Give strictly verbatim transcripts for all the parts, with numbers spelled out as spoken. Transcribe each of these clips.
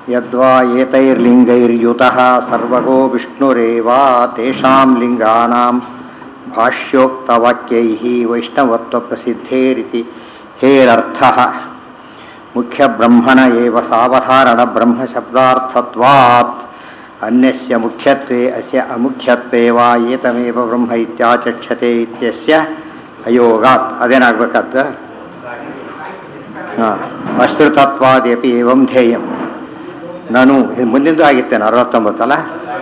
ಯದ್ವಾ ಏತೈರ್ಲಿಂಗೈರ್ಯುತಃ ಸರ್ವಗೋ ವಿಷ್ಣುರೇವ ತೇಷಾಂ ಲಿಂಗಾನಾಂ ಭಾಷ್ಯೋಕ್ತವಾಕ್ಯೈಃ ವೈಷ್ಣವತ್ವ ಪ್ರಸಿದ್ಧೇರಿತಿ ಹೇರರ್ಥಃ ಮುಖ್ಯಬ್ರಹ್ಮಣ ಏವ ಸಾವಧಾರಣ ಬ್ರಹ್ಮಶಬ್ದಾರ್ಥತ್ವಾತ್ ಅನ್ಯಸ್ಯ ಮುಖ್ಯತ್ವೇ ಅಸ್ಯ ಅಮುಖ್ಯತ್ವೇ ವಾ ಏತಮೇವ ಬ್ರಹ್ಮ ಇತ್ಯಾಚಕ್ಷತೆ ಇತ್ಯಸ್ಯ ಅಯೋಗಾತ್. ಅದೇನಾಗಬೇಕಾದ ಹಾಂ ಅಶ್ರುತತ್ವಾದ್ಯಪಿ ಏವಂ ಧ್ಯೇಯಂ. ನಾನು ಮುಂದಿಂದು ಆಗಿತ್ತೇನೆ ಅರವತ್ತೊಂಬತ್ತಲ್ಲ.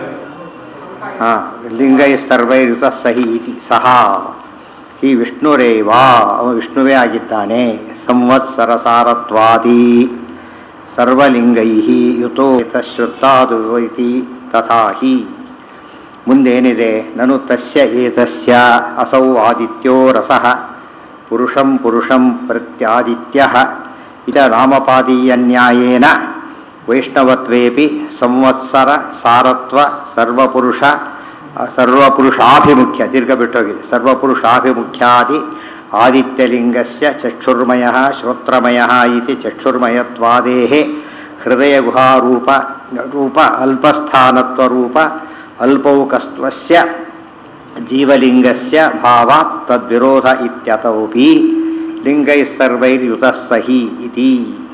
ಹಾಂ ಲಿಂಗೈ ಸರ್ವೈರುತ ಸಹಿ ಇತಿ ಸಹ ಈ ವಿಷ್ಣುರೇವಾ ಅವ ವಿಷ್ಣುವೇ ಆಗಿದ್ದಾನೆ. ಸಂವತ್ಸರ ಸಾರತ್ವಾದಿ ಸರ್ವಲಿಂಗೈ ಯುತೋ ಶ್ರುತಾದು ಇತಿ ತಥಾ ಹಿ. ಮುಂದೇನಿದೆ? ನನು ತಸ್ಯ ಏತಸ್ಯ ಅಸೌ ಆದಿತ್ಯೋ ರಸಃ ಪುರುಷಂ ಪುರುಷಂ ಪ್ರತ್ಯಾದಿತ್ಯಃ ಇದ ನಾಮಪಾದೀಯ ನ್ಯಾಯೇನ ವೈಷ್ಣವತ್ವೇಪಿ ಸಂವತ್ಸರ ಸಾರತ್ವ ಸರ್ವಪುರುಷ ಸರ್ವಪುರುಷಾಭಿಮುಖ್ಯ ದೀರ್ಘ ಬಿಟ್ಟೋಗಿದೆ. ಸರ್ವಪುರುಷಾಭಿಮುಖ್ಯಾದಿ ಆದಿತ್ಯಲಿಂಗಸ್ಯ ಚಕ್ಷುರ್ಮಯಃ ಶ್ರೋತ್ರಮಯಃ ಇತಿ ಚಕ್ಷುರ್ಮಯತ್ವಾದೇಃ ಹೃದಯಗುಹಾರೂಪ ರೂಪ ಅಲ್ಪಸ್ಥಾನತ್ವರೂಪ ಅಲ್ಪೌಕಸ್ತ್ವಸ್ಯ ಜೀವಲಿಂಗಸ್ಯ ಭಾವಾತ್ ತದ್ವಿರೋಧ ಇತ್ಯತೋಪಿ ಲಿಂಗೈಃ ಸರ್ವೈರ್ಯುತಃ ಸಹಿ ಇತಿ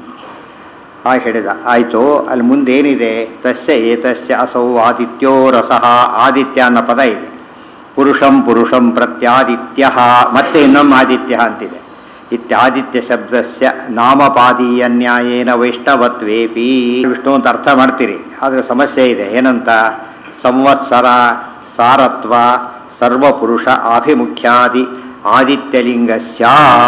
ಆ ಹೇಳಿದ. ಆಯಿತು. ಅಲ್ಲಿ ಮುಂದೇನಿದೆ? ತಸ್ಯ ಏತಸ್ಯ ಅಸೌ ಆದಿತ್ಯೋ ರಸಃ. ಆದಿತ್ಯ ಅನ್ನೋ ಪದ ಇದೆ. ಪುರುಷಂ ಪುರುಷಂ ಪ್ರತ್ಯಾದಿತ್ಯ ಮತ್ತೆ ಇನ್ನೊಮ್ಮೆ ಆದಿತ್ಯ ಅಂತಿದೆ. ಇತ್ಯಾದಿತ್ಯ ಶಬ್ದಸ್ಯ ನಾಮಪಾದೀಯ ನ್ಯಾಯೇನ ವೈಷ್ಣವತ್ವೇಪಿ ವಿಷ್ಣು ಅಂತ ಅರ್ಥ ಮಾಡ್ತೀರಿ. ಆದರೆ ಸಮಸ್ಯೆ ಇದೆ. ಏನಂತ? ಸಂವತ್ಸರ ಸಾರತ್ವ ಸರ್ವಪುರುಷ ಆಭಿಮುಖ್ಯಾದಿ ಆದಿತ್ಯಲಿಂಗಸ್ಯ.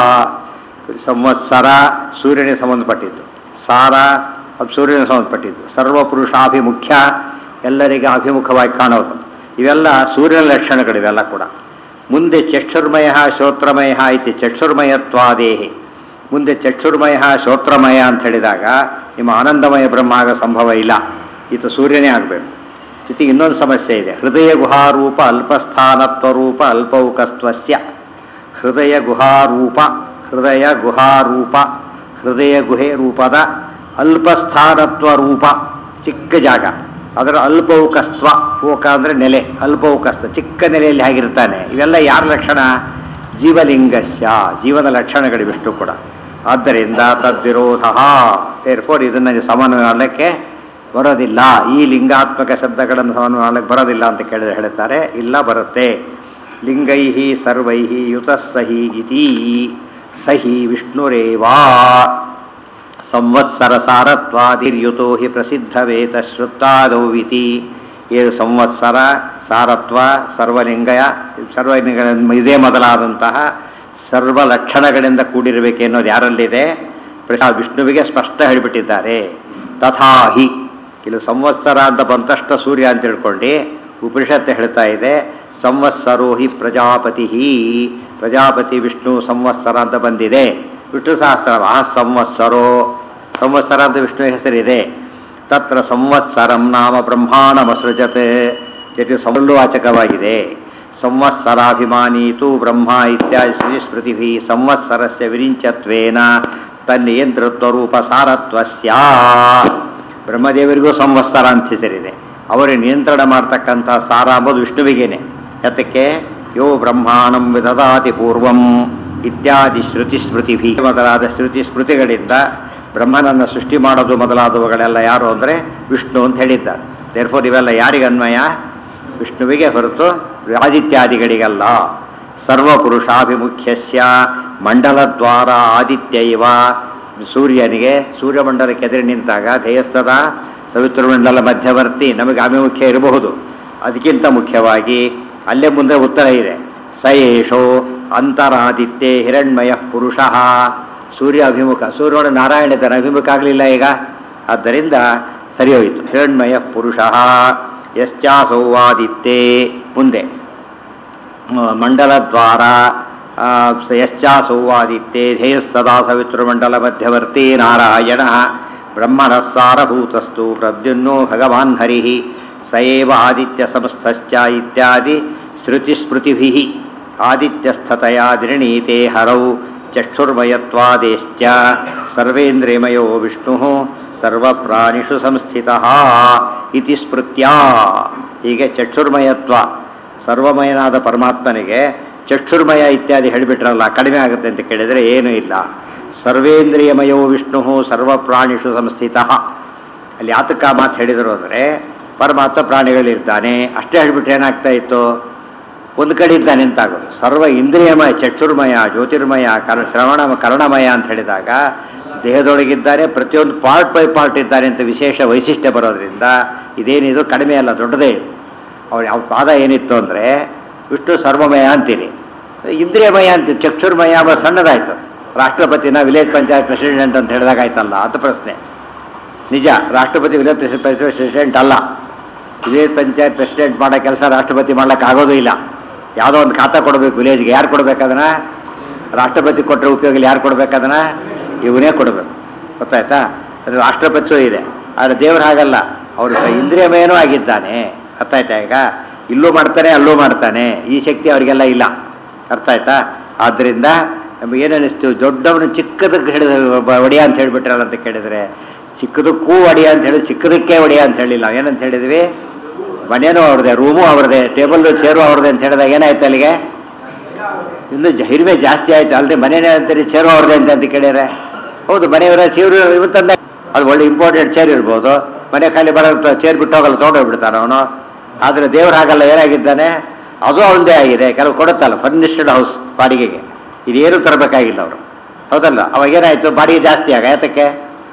ಸಂವತ್ಸರ ಸೂರ್ಯನಿಗೆ ಸಂಬಂಧಪಟ್ಟಿದ್ದು, ಸಾರ ಸೂರ್ಯನಿಗೆ ಸಂಬಂಧಪಟ್ಟಿದ್ದು, ಸರ್ವಪುರುಷಾಭಿಮುಖ್ಯ ಎಲ್ಲರಿಗೆ ಅಭಿಮುಖವಾಗಿ ಕಾಣೋದು. ಇವೆಲ್ಲ ಸೂರ್ಯನ ಲಕ್ಷಣಗಳು. ಇವೆಲ್ಲ ಕೂಡ ಮುಂದೆ ಚಕ್ಷುರ್ಮಯ ಶ್ರೋತ್ರಮಯ ಐತಿ ಚಕ್ಷುರ್ಮಯತ್ವಾದೇಹಿ. ಮುಂದೆ ಚಕ್ಷುರ್ಮಯ ಶ್ರೋತ್ರಮಯ ಅಂತ ಹೇಳಿದಾಗ ನಿಮ್ಮ ಆನಂದಮಯ ಬ್ರಹ್ಮ ಆಗ ಸಂಭವ ಇಲ್ಲ. ಇದು ಸೂರ್ಯನೇ ಆಗಬೇಕು. ಜೊತೆಗೆ ಇನ್ನೊಂದು ಸಮಸ್ಯೆ ಇದೆ. ಹೃದಯ ಗುಹಾರೂಪ ಅಲ್ಪಸ್ಥಾನತ್ವರೂಪ ಅಲ್ಪೌಕಸ್ತ್ವಸ್ಯ. ಹೃದಯ ಗುಹಾರೂಪ ಹೃದಯ ಗುಹಾರೂಪ ಹೃದಯ ಗುಹೆ ರೂಪದ ಅಲ್ಪಸ್ಥಾನತ್ವ ರೂಪ ಚಿಕ್ಕ ಜಾಗ, ಅದರ ಅಲ್ಪೌಕಸ್ತ್ವ. ಓಕ ಅಂದರೆ ನೆಲೆ, ಅಲ್ಪೌಕಸ್ತ್ವ ಚಿಕ್ಕ ನೆಲೆಯಲ್ಲಿ ಹೇಗಿರ್ತಾನೆ. ಇವೆಲ್ಲ ಯಾರ ಲಕ್ಷಣ? ಜೀವಲಿಂಗಸ್ಯ, ಜೀವನ ಲಕ್ಷಣಗಳು ವಿಷ್ಣು ಕೂಡ. ಆದ್ದರಿಂದ ತದ್ವಿರೋಧ. ದೇರ್ಫೋರ್ ಇದನ್ನು ಸಮನ್ವಯ ಮಾಡಲಿಕ್ಕೆ ಬರೋದಿಲ್ಲ. ಈ ಲಿಂಗಾತ್ಮಕ ಶಬ್ದಗಳನ್ನು ಸಮನ್ವಯ ಮಾಡಲಿಕ್ಕೆ ಬರೋದಿಲ್ಲ ಅಂತ ಕೇಳಿದ್ರೆ ಹೇಳ್ತಾರೆ, ಇಲ್ಲ ಬರುತ್ತೆ. ಲಿಂಗೈ ಸರ್ವೈ ಯುತಃ ಸಹಿ ಇತಿ ಸಹಿ ವಿಷ್ಣುರೇವಾ. ಸಂವತ್ಸರ ಸಾರತ್ವಾದಿರ್ಯುತೋ ಹಿ ಪ್ರಸಿದ್ಧವೇತ ಶ್ರುತಾದೌ ಇತಿ. ಏಳು ಸಂವತ್ಸರ ಸಾರತ್ವ ಸರ್ವಲಿಂಗ ಸರ್ವಲಿಂಗ ಇದೇ ಮೊದಲಾದಂತಹ ಸರ್ವ ಲಕ್ಷಣಗಳಿಂದ ಕೂಡಿರಬೇಕು ಅನ್ನೋದು ಯಾರಲ್ಲಿದೆ? ವಿಷ್ಣುವಿಗೆ ಸ್ಪಷ್ಟ ಹೇಳಿಬಿಟ್ಟಿದ್ದಾರೆ. ತಥಾ ಹಿ. ಇಲ್ಲಿ ಸಂವತ್ಸರ ಅಂತ ಬಂತಷ್ಟ ಸೂರ್ಯ ಅಂತ ತಿಳ್ಕೊಂಡು ಉಪನಿಷತ್ತು ಹೇಳ್ತಾ ಇದೆ ಸಂವತ್ಸರೋ ಹಿ ಪ್ರಜಾಪತಿ. ಪ್ರಜಾಪತಿ ವಿಷ್ಣು ಸಂವತ್ಸರ ಅಂತ ಬಂದಿದೆ. ವಿಷ್ಣು ಸಹಸ್ರ ಆ ಸಂವತ್ಸರೋ ಸಂವತ್ಸರ ಅಂತ ವಿಷ್ಣು ಹೆಸರಿದೆ. ತತ್ರ ಸಂವತ್ಸರಂ ನಾಮ ಬ್ರಹ್ಮಾಣಮಸೃಜತೆ ಜೊತೆ ಸಮಲ್ವಾಚಕವಾಗಿದೆ. ಸಂವತ್ಸರಾಭಿಮಾನೀತು ಬ್ರಹ್ಮ ಇತ್ಯಾದಿ ಸ್ಮೃತಿಭಿ ಸಂವತ್ಸರಸ್ಯ ವಿರಿಂಚತ್ವೇನ ತನ್ನಿಯಂತೃತ್ವರೂಪ ಸಾರತ್ವಸ್ಯ. ಬ್ರಹ್ಮದೇವರಿಗೂ ಸಂವತ್ಸರ ಅಂತ ಹೆಸರಿದೆ. ಅವರೇ ನಿಯಂತ್ರಣ ಮಾಡ್ತಕ್ಕಂಥ ಸಾರ ಅಂಬುದು ವಿಷ್ಣುವಿಗೇನೆ. ಯಾತಕ್ಕೆ? ಯೋ ಬ್ರಹ್ಮಾಣಂ ವಿದದಾತಿ ಪೂರ್ವಂ ಇತ್ಯಾದಿ ಶ್ರುತಿ ಸ್ಮೃತಿಭಿ ಮೊದಲಾದ ಶ್ರುತಿ ಸ್ಮೃತಿಗಳಿಂದ ಬ್ರಹ್ಮನನ್ನು ಸೃಷ್ಟಿ ಮಾಡೋದು ಮೊದಲಾದವುಗಳೆಲ್ಲ ಯಾರು ಅಂದರೆ ವಿಷ್ಣು ಅಂತ ಹೇಳಿದ್ದಾರೆ. ದೇರ್ಫೋರ್ ಇವೆಲ್ಲ ಯಾರಿಗನ್ವಯ? ವಿಷ್ಣುವಿಗೆ ಹೊರತು ಆದಿತ್ಯಾದಿಗಳಿಗಲ್ಲ. ಸರ್ವಪುರುಷಾಭಿಮುಖ್ಯಸ್ಯ ಮಂಡಲದ್ವಾರ ಆದಿತ್ಯ ಇವ. ಸೂರ್ಯನಿಗೆ ಸೂರ್ಯಮಂಡಲಕ್ಕೆ ಎದುರು ನಿಂತಾಗ ಧೇಯಸ್ಥದ ಸವಿತೃಮಂಡಲ ಮಧ್ಯವರ್ತಿ ನಮಗೆ ಅಭಿಮುಖ್ಯ ಇರಬಹುದು. ಅದಕ್ಕಿಂತ ಮುಖ್ಯವಾಗಿ ಅಲ್ಲೇ ಮುಂದೆ ಉತ್ತರ ಇದೆ. ಸಯೇಷೋ ಅಂತರಾದಿತ್ಯೆ ಹಿರಣ್ಮಯ ಪುರುಷ. ಸೂರ್ಯ ಅಭಿಮುಖ. ಸೂರ್ಯನ ನಾರಾಯಣ ಇದ್ದಾನೆ, ಅಭಿಮುಖ ಆಗಲಿಲ್ಲ ಈಗ. ಆದ್ದರಿಂದ ಸರಿ ಹೋಯಿತು. ಹಿರಣ್ಮಯ ಪುರುಷ ಯಶ್ಚಾಸೌವಾದಿತ್ಯೆ. ಮುಂದೆ ಮಂಡಲದ್ವಾರ ಯಶ್ಚಾಸೌವಾದಿತ್ಯೆ ಧೇಯಸ್ಸದಾ ಸವಿತೃಮಂಡಲ ಮಧ್ಯವರ್ತಿ ನಾರಾಯಣ ಬ್ರಹ್ಮಣ ಸಾರಭೂತಸ್ತು ಪ್ರದ್ಯುನ್ನೋ ಭಗವಾನ್ ಹರಿ ಸಯೇವ ಆದಿತ್ಯ ಸಂಸ್ಥಶ್ಚ ಇತ್ಯಾದಿ ಶ್ರುತಿಸ್ಮೃತಿಭಿ ಆದಿತ್ಯಸ್ಥತಯಾ ನಿರ್ಣೀತೆ ಹರೌ ಚಕ್ಷುರ್ಮಯತ್ವಾದೇಶ್ಚ ಸರ್ವೇಂದ್ರಿಯಮಯೋ ವಿಷ್ಣು ಸರ್ವ ಪ್ರಾಣಿಷು ಸಂಸ್ಥಿತಃ ಇತಿ ಸ್ಮೃತ್ಯ. ಹೀಗೆ ಚಕ್ಷುರ್ಮಯತ್ವ ಸರ್ವಮಯನಾದ ಪರಮಾತ್ಮನಿಗೆ ಚಕ್ಷುರ್ಮಯ ಇತ್ಯಾದಿ ಹೇಳಿಬಿಟ್ರಲ್ಲ, ಕಡಿಮೆ ಆಗುತ್ತೆ ಅಂತ ಕೇಳಿದರೆ ಏನೂ ಇಲ್ಲ. ಸರ್ವೇಂದ್ರಿಯಮಯೋ ವಿಷ್ಣು ಸರ್ವ ಪ್ರಾಣಿಷು ಸಂಸ್ಥಿತಃ. ಅಲ್ಲಿ ಯಾತಕ ಮಾತು ಹೇಳಿದರು ಅಂದರೆ ಪರಮಾತ್ಮ ಪ್ರಾಣಿಗಳಿರ್ತಾನೆ ಅಷ್ಟೇ ಹೇಳಿಬಿಟ್ರೆ ಏನಾಗ್ತಾ ಇತ್ತು, ಒಂದು ಕಡೆ ಇದ್ದಾನೆ ಅಂತಾಗೋದು. ಸರ್ವ ಇಂದ್ರಿಯಮಯ ಚಕ್ಷುರ್ಮಯ ಜ್ಯೋತಿರ್ಮಯ ಕರ್ ಶ್ರವಣ ಕರ್ಣಮಯ ಅಂತ ಹೇಳಿದಾಗ ದೇಹದೊಳಗಿದ್ದಾರೆ, ಪ್ರತಿಯೊಂದು ಪಾರ್ಟ್ ಬೈ ಪಾರ್ಟ್ ಇದ್ದಾರೆ ಅಂತ ವಿಶೇಷ ವೈಶಿಷ್ಟ್ಯ ಬರೋದ್ರಿಂದ ಇದೇನಿದು ಕಡಿಮೆ ಅಲ್ಲ, ದೊಡ್ಡದೇ ಇದು. ಅವ್ರು ಯಾವ ಪಾದ ಏನಿತ್ತು ಅಂದರೆ ವಿಷ್ಣು ಸರ್ವಮಯ ಅಂತೀರಿ, ಇಂದ್ರಿಯಮಯ ಅಂತೀರಿ, ಚಕ್ಷುರ್ಮಯ ಅವ ಸಣ್ಣದಾಯಿತು. ರಾಷ್ಟ್ರಪತಿನ ವಿಲೇಜ್ ಪಂಚಾಯತ್ ಪ್ರೆಸಿಡೆಂಟ್ ಅಂತ ಹೇಳಿದಾಗ ಆಯ್ತಲ್ಲ ಅಂತ ಪ್ರಶ್ನೆ. ನಿಜ, ರಾಷ್ಟ್ರಪತಿ ವಿಲೇಜ್ ಪ್ರೆಸಿಡೆಂಟ್ ಅಲ್ಲ. ವಿಲೇಜ್ ಪಂಚಾಯತ್ ಪ್ರೆಸಿಡೆಂಟ್ ಮಾಡೋ ಕೆಲಸ ರಾಷ್ಟ್ರಪತಿ ಮಾಡ್ಲಿಕ್ಕೆ ಆಗೋದು ಇಲ್ಲ. ಯಾವುದೋ ಒಂದು ಖಾತಾ ಕೊಡಬೇಕು ವಿಲೇಜ್ಗೆ, ಯಾರು ಕೊಡಬೇಕದನ್ನ? ರಾಷ್ಟ್ರಪತಿ ಕೊಟ್ಟರೆ ಉಪಯೋಗ ಯಾರು ಕೊಡಬೇಕದನ್ನ? ಇವನೇ ಕೊಡಬೇಕು. ಗೊತ್ತಾಯ್ತಾ? ಅದು ರಾಷ್ಟ್ರಪತಿಯೂ ಇದೆ, ಆದರೆ ದೇವರು ಹಾಗಲ್ಲ, ಅವರು ಇಂದ್ರಿಯಮಯನೂ ಆಗಿದ್ದಾನೆ. ಅರ್ಥ ಆಯ್ತಾ? ಈಗ ಇಲ್ಲೂ ಮಾಡ್ತಾನೆ ಅಲ್ಲೂ ಮಾಡ್ತಾನೆ, ಈ ಶಕ್ತಿ ಅವರಿಗೆಲ್ಲ ಇಲ್ಲ. ಅರ್ಥ ಆಯ್ತಾ? ಆದ್ದರಿಂದ ನಮಗೆ ಏನು ಅನ್ನಿಸ್ತೀವಿ, ದೊಡ್ಡವನು ಚಿಕ್ಕದಕ್ಕೆ ಹಿಡಿದ ಒಡೆಯ ಅಂತ ಹೇಳಿಬಿಟ್ರಲ್ಲ ಅಂತ ಕೇಳಿದರೆ, ಚಿಕ್ಕದಕ್ಕೂ ಒಡೆಯ ಅಂತ ಹೇಳಿದ್ರೆ ಚಿಕ್ಕದಕ್ಕೆ ಒಡೆಯ ಅಂತ ಹೇಳಿಲ್ಲ. ಏನಂತ ಹೇಳಿದ್ವಿ? ಮನೇನೂ ಅವ್ರದ್ದೇ, ರೂಮು ಅವ್ರದ್ದೇ, ಟೇಬಲ್ಲು ಚೇರು ಅವ್ರದ್ದೇ ಅಂತ ಹೇಳಿದಾಗ ಏನಾಯ್ತು ಅಲ್ಲಿಗೆ? ಇನ್ನು ಹಿರಿಮೆ ಜಾಸ್ತಿ ಆಯ್ತು. ಅಲ್ಲದೆ ಮನೇನೇ ಅಂತೀರಿ ಚೇರು ಅವ್ರದ್ದೇ ಅಂತ ಅಂತ ಕೇಳಿದರೆ, ಹೌದು ಮನೆಯವರ ಚೇರು ಇವತ್ತಂದ ಅದು ಒಳ್ಳೆ ಇಂಪಾರ್ಟೆಂಟ್ ಚೇರ್ ಇರ್ಬೋದು, ಮನೆ ಖಾಲಿ ಬರೋ ಚೇರ್ ಬಿಟ್ಟು ಹೋಗಲ್ಲ, ತೊಗೊಂಡೋಗ್ಬಿಡ್ತಾನೆ ಅವನು. ಆದರೆ ದೇವ್ರು ಹಾಗಲ್ಲ, ಏನಾಗಿದ್ದಾನೆ ಅದು ಅವನದೇ ಆಗಿದೆ. ಕೆಲವು ಕೊಡುತ್ತಲ್ಲ ಫರ್ನಿಶ್ಡ್ ಹೌಸ್ ಬಾಡಿಗೆಗೆ, ಇದೇನು ತರಬೇಕಾಗಿಲ್ಲ ಅವರು, ಹೌದಲ್ಲ? ಅವಾಗೇನಾಯಿತು, ಬಾಡಿಗೆ ಜಾಸ್ತಿ ಆಗ ಯಾತಕ್ಕೆ?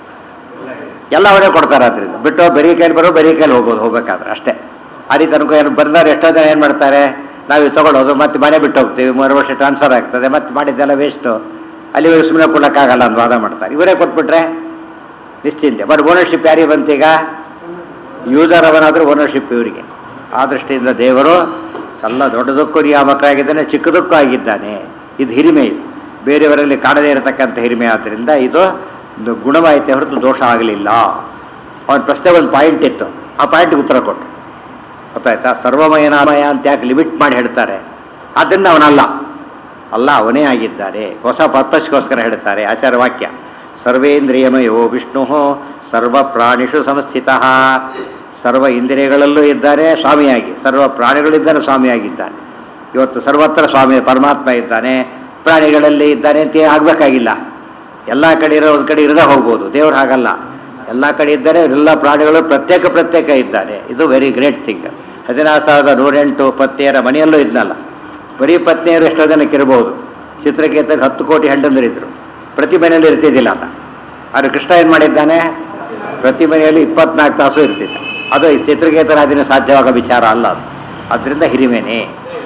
ಎಲ್ಲ ಅವರೇ ಕೊಡ್ತಾರೆ. ಅದರಿಂದ ಬಿಟ್ಟು ಬರೀ ಕೈಲಿ ಬರೋ ಬರೀ ಕೈಲಿ ಹೋಗ್ಬೋದು, ಹೋಗ್ಬೇಕಾದ್ರೆ ಅಷ್ಟೇ. ಅದೇ ತನಕ ಏನು ಬಂದವ್ರು ಎಷ್ಟೋ ಜನ ಏನು ಮಾಡ್ತಾರೆ, ನಾವು ತೊಗೊಳೋದು ಮತ್ತೆ ಮನೆ ಬಿಟ್ಟು ಹೋಗ್ತೀವಿ, ಮೂರು ವರ್ಷ ಟ್ರಾನ್ಸ್ಫರ್ ಆಗ್ತದೆ, ಮತ್ತೆ ಮಾಡಿದ್ದೆಲ್ಲ ವೇಸ್ಟು, ಅಲ್ಲಿ ಸುಮ್ಮನೆ ಕೊಡೋಕ್ಕಾಗಲ್ಲ ಅಂತ ವಾದ ಮಾಡ್ತಾರೆ. ಇವರೇ ಕೊಟ್ಬಿಟ್ರೆ ನಿಶ್ಚಿಂತೆ. ಬಟ್ ಓನರ್ಶಿಪ್ ಯಾರಿಗೆ ಬಂತೀಗ? ಯೂಸರ್ ಅವನಾದರೂ ಓನರ್ಶಿಪ್ ಇವರಿಗೆ. ಆ ದೃಷ್ಟಿಯಿಂದ ದೇವರು ಎಲ್ಲ ದೊಡ್ಡದಕ್ಕೂ ನಿಯಾಮಕ ಆಗಿದ್ದಾನೆ, ಚಿಕ್ಕದಕ್ಕೂ ಆಗಿದ್ದಾನೆ. ಇದು ಹಿರಿಮೆ, ಇದು ಬೇರೆಯವರಲ್ಲಿ ಕಾಣದೇ ಇರತಕ್ಕಂಥ ಹಿರಿಮೆ. ಆದ್ದರಿಂದ ಇದು ಒಂದು ಗುಣವಾಯಿತೆ ಹೊರತು ದೋಷ ಆಗಲಿಲ್ಲ. ಅವನ ಪ್ರಶ್ನೆ ಒಂದು ಪಾಯಿಂಟ್ ಇತ್ತು, ಆ ಪಾಯಿಂಟ್ಗೆ ಉತ್ತರ ಕೊಟ್ಟು. ಗೊತ್ತಾಯ್ತಾ? ಸರ್ವಮಯನಾಮಯ ಅಂತ ಯಾಕೆ ಲಿಮಿಟ್ ಮಾಡಿ ಹೇಳ್ತಾರೆ? ಅದರಿಂದ ಅವನಲ್ಲ, ಅಲ್ಲ ಅವನೇ ಆಗಿದ್ದಾರೆ. ಹೊಸ ಪರ್ಪಸ್ಗೋಸ್ಕರ ಹೇಳ್ತಾರೆ ಆಚಾರ ವಾಕ್ಯ. ಸರ್ವೇಂದ್ರಿಯಮಯೋ ವಿಷ್ಣು ಸರ್ವ ಪ್ರಾಣಿಷು ಸಂಸ್ಥಿತಃ. ಸರ್ವ ಇಂದ್ರಿಯಗಳಲ್ಲೂ ಇದ್ದಾರೆ ಸ್ವಾಮಿಯಾಗಿ, ಸರ್ವ ಪ್ರಾಣಿಗಳಿದ್ದಾರೆ ಸ್ವಾಮಿಯಾಗಿದ್ದಾನೆ. ಇವತ್ತು ಸರ್ವತ್ರ ಸ್ವಾಮಿ ಪರಮಾತ್ಮ ಇದ್ದಾನೆ, ಪ್ರಾಣಿಗಳಲ್ಲಿ ಇದ್ದಾನೆ ಅಂತ ಆಗಬೇಕಾಗಿಲ್ಲ. ಎಲ್ಲ ಕಡೆ ಇರೋ ಒಂದು ಕಡೆ ಇರದೇ ಹೋಗ್ಬೋದು. ದೇವ್ರು ಹಾಗಲ್ಲ, ಎಲ್ಲ ಕಡೆ ಇದ್ದಾರೆ, ಎಲ್ಲ ಪ್ರಾಣಿಗಳು ಪ್ರತ್ಯೇಕ ಪ್ರತ್ಯೇಕ ಇದ್ದಾರೆ. ಇದು ವೆರಿ ಗ್ರೇಟ್ ಥಿಂಗ್. ಹದಿನಾರು ಸಾವಿರದ ನೂರೆಂಟು ಪತ್ನಿಯರ ಮನೆಯಲ್ಲೂ ಇದ್ನಲ್ಲ, ಬರೀ ಪತ್ನಿಯರು ಎಷ್ಟೋ ಜನಕ್ಕೆ ಇರ್ಬೋದು. ಚಿತ್ರಕೇತಕ್ಕೆ ಹತ್ತು ಕೋಟಿ ಹೆಂಡಂದರಿದ್ರು, ಪ್ರತಿ ಮನೆಯಲ್ಲಿ ಇರ್ತಿದ್ದಿಲ್ಲ ಅಂತ. ಆದರೆ ಕೃಷ್ಣ ಏನು ಮಾಡಿದ್ದಾನೆ, ಪ್ರತಿ ಮನೆಯಲ್ಲಿ ಇಪ್ಪತ್ನಾಲ್ಕು ತಾಸು ಇರ್ತಿದ್ದ. ಅದು ಚಿತ್ರಕೇತನ ಅದನ್ನು ಸಾಧ್ಯವಾಗೋ ವಿಚಾರ ಅಲ್ಲ ಅದು. ಅದರಿಂದ ಹಿರಿಮೇನೆ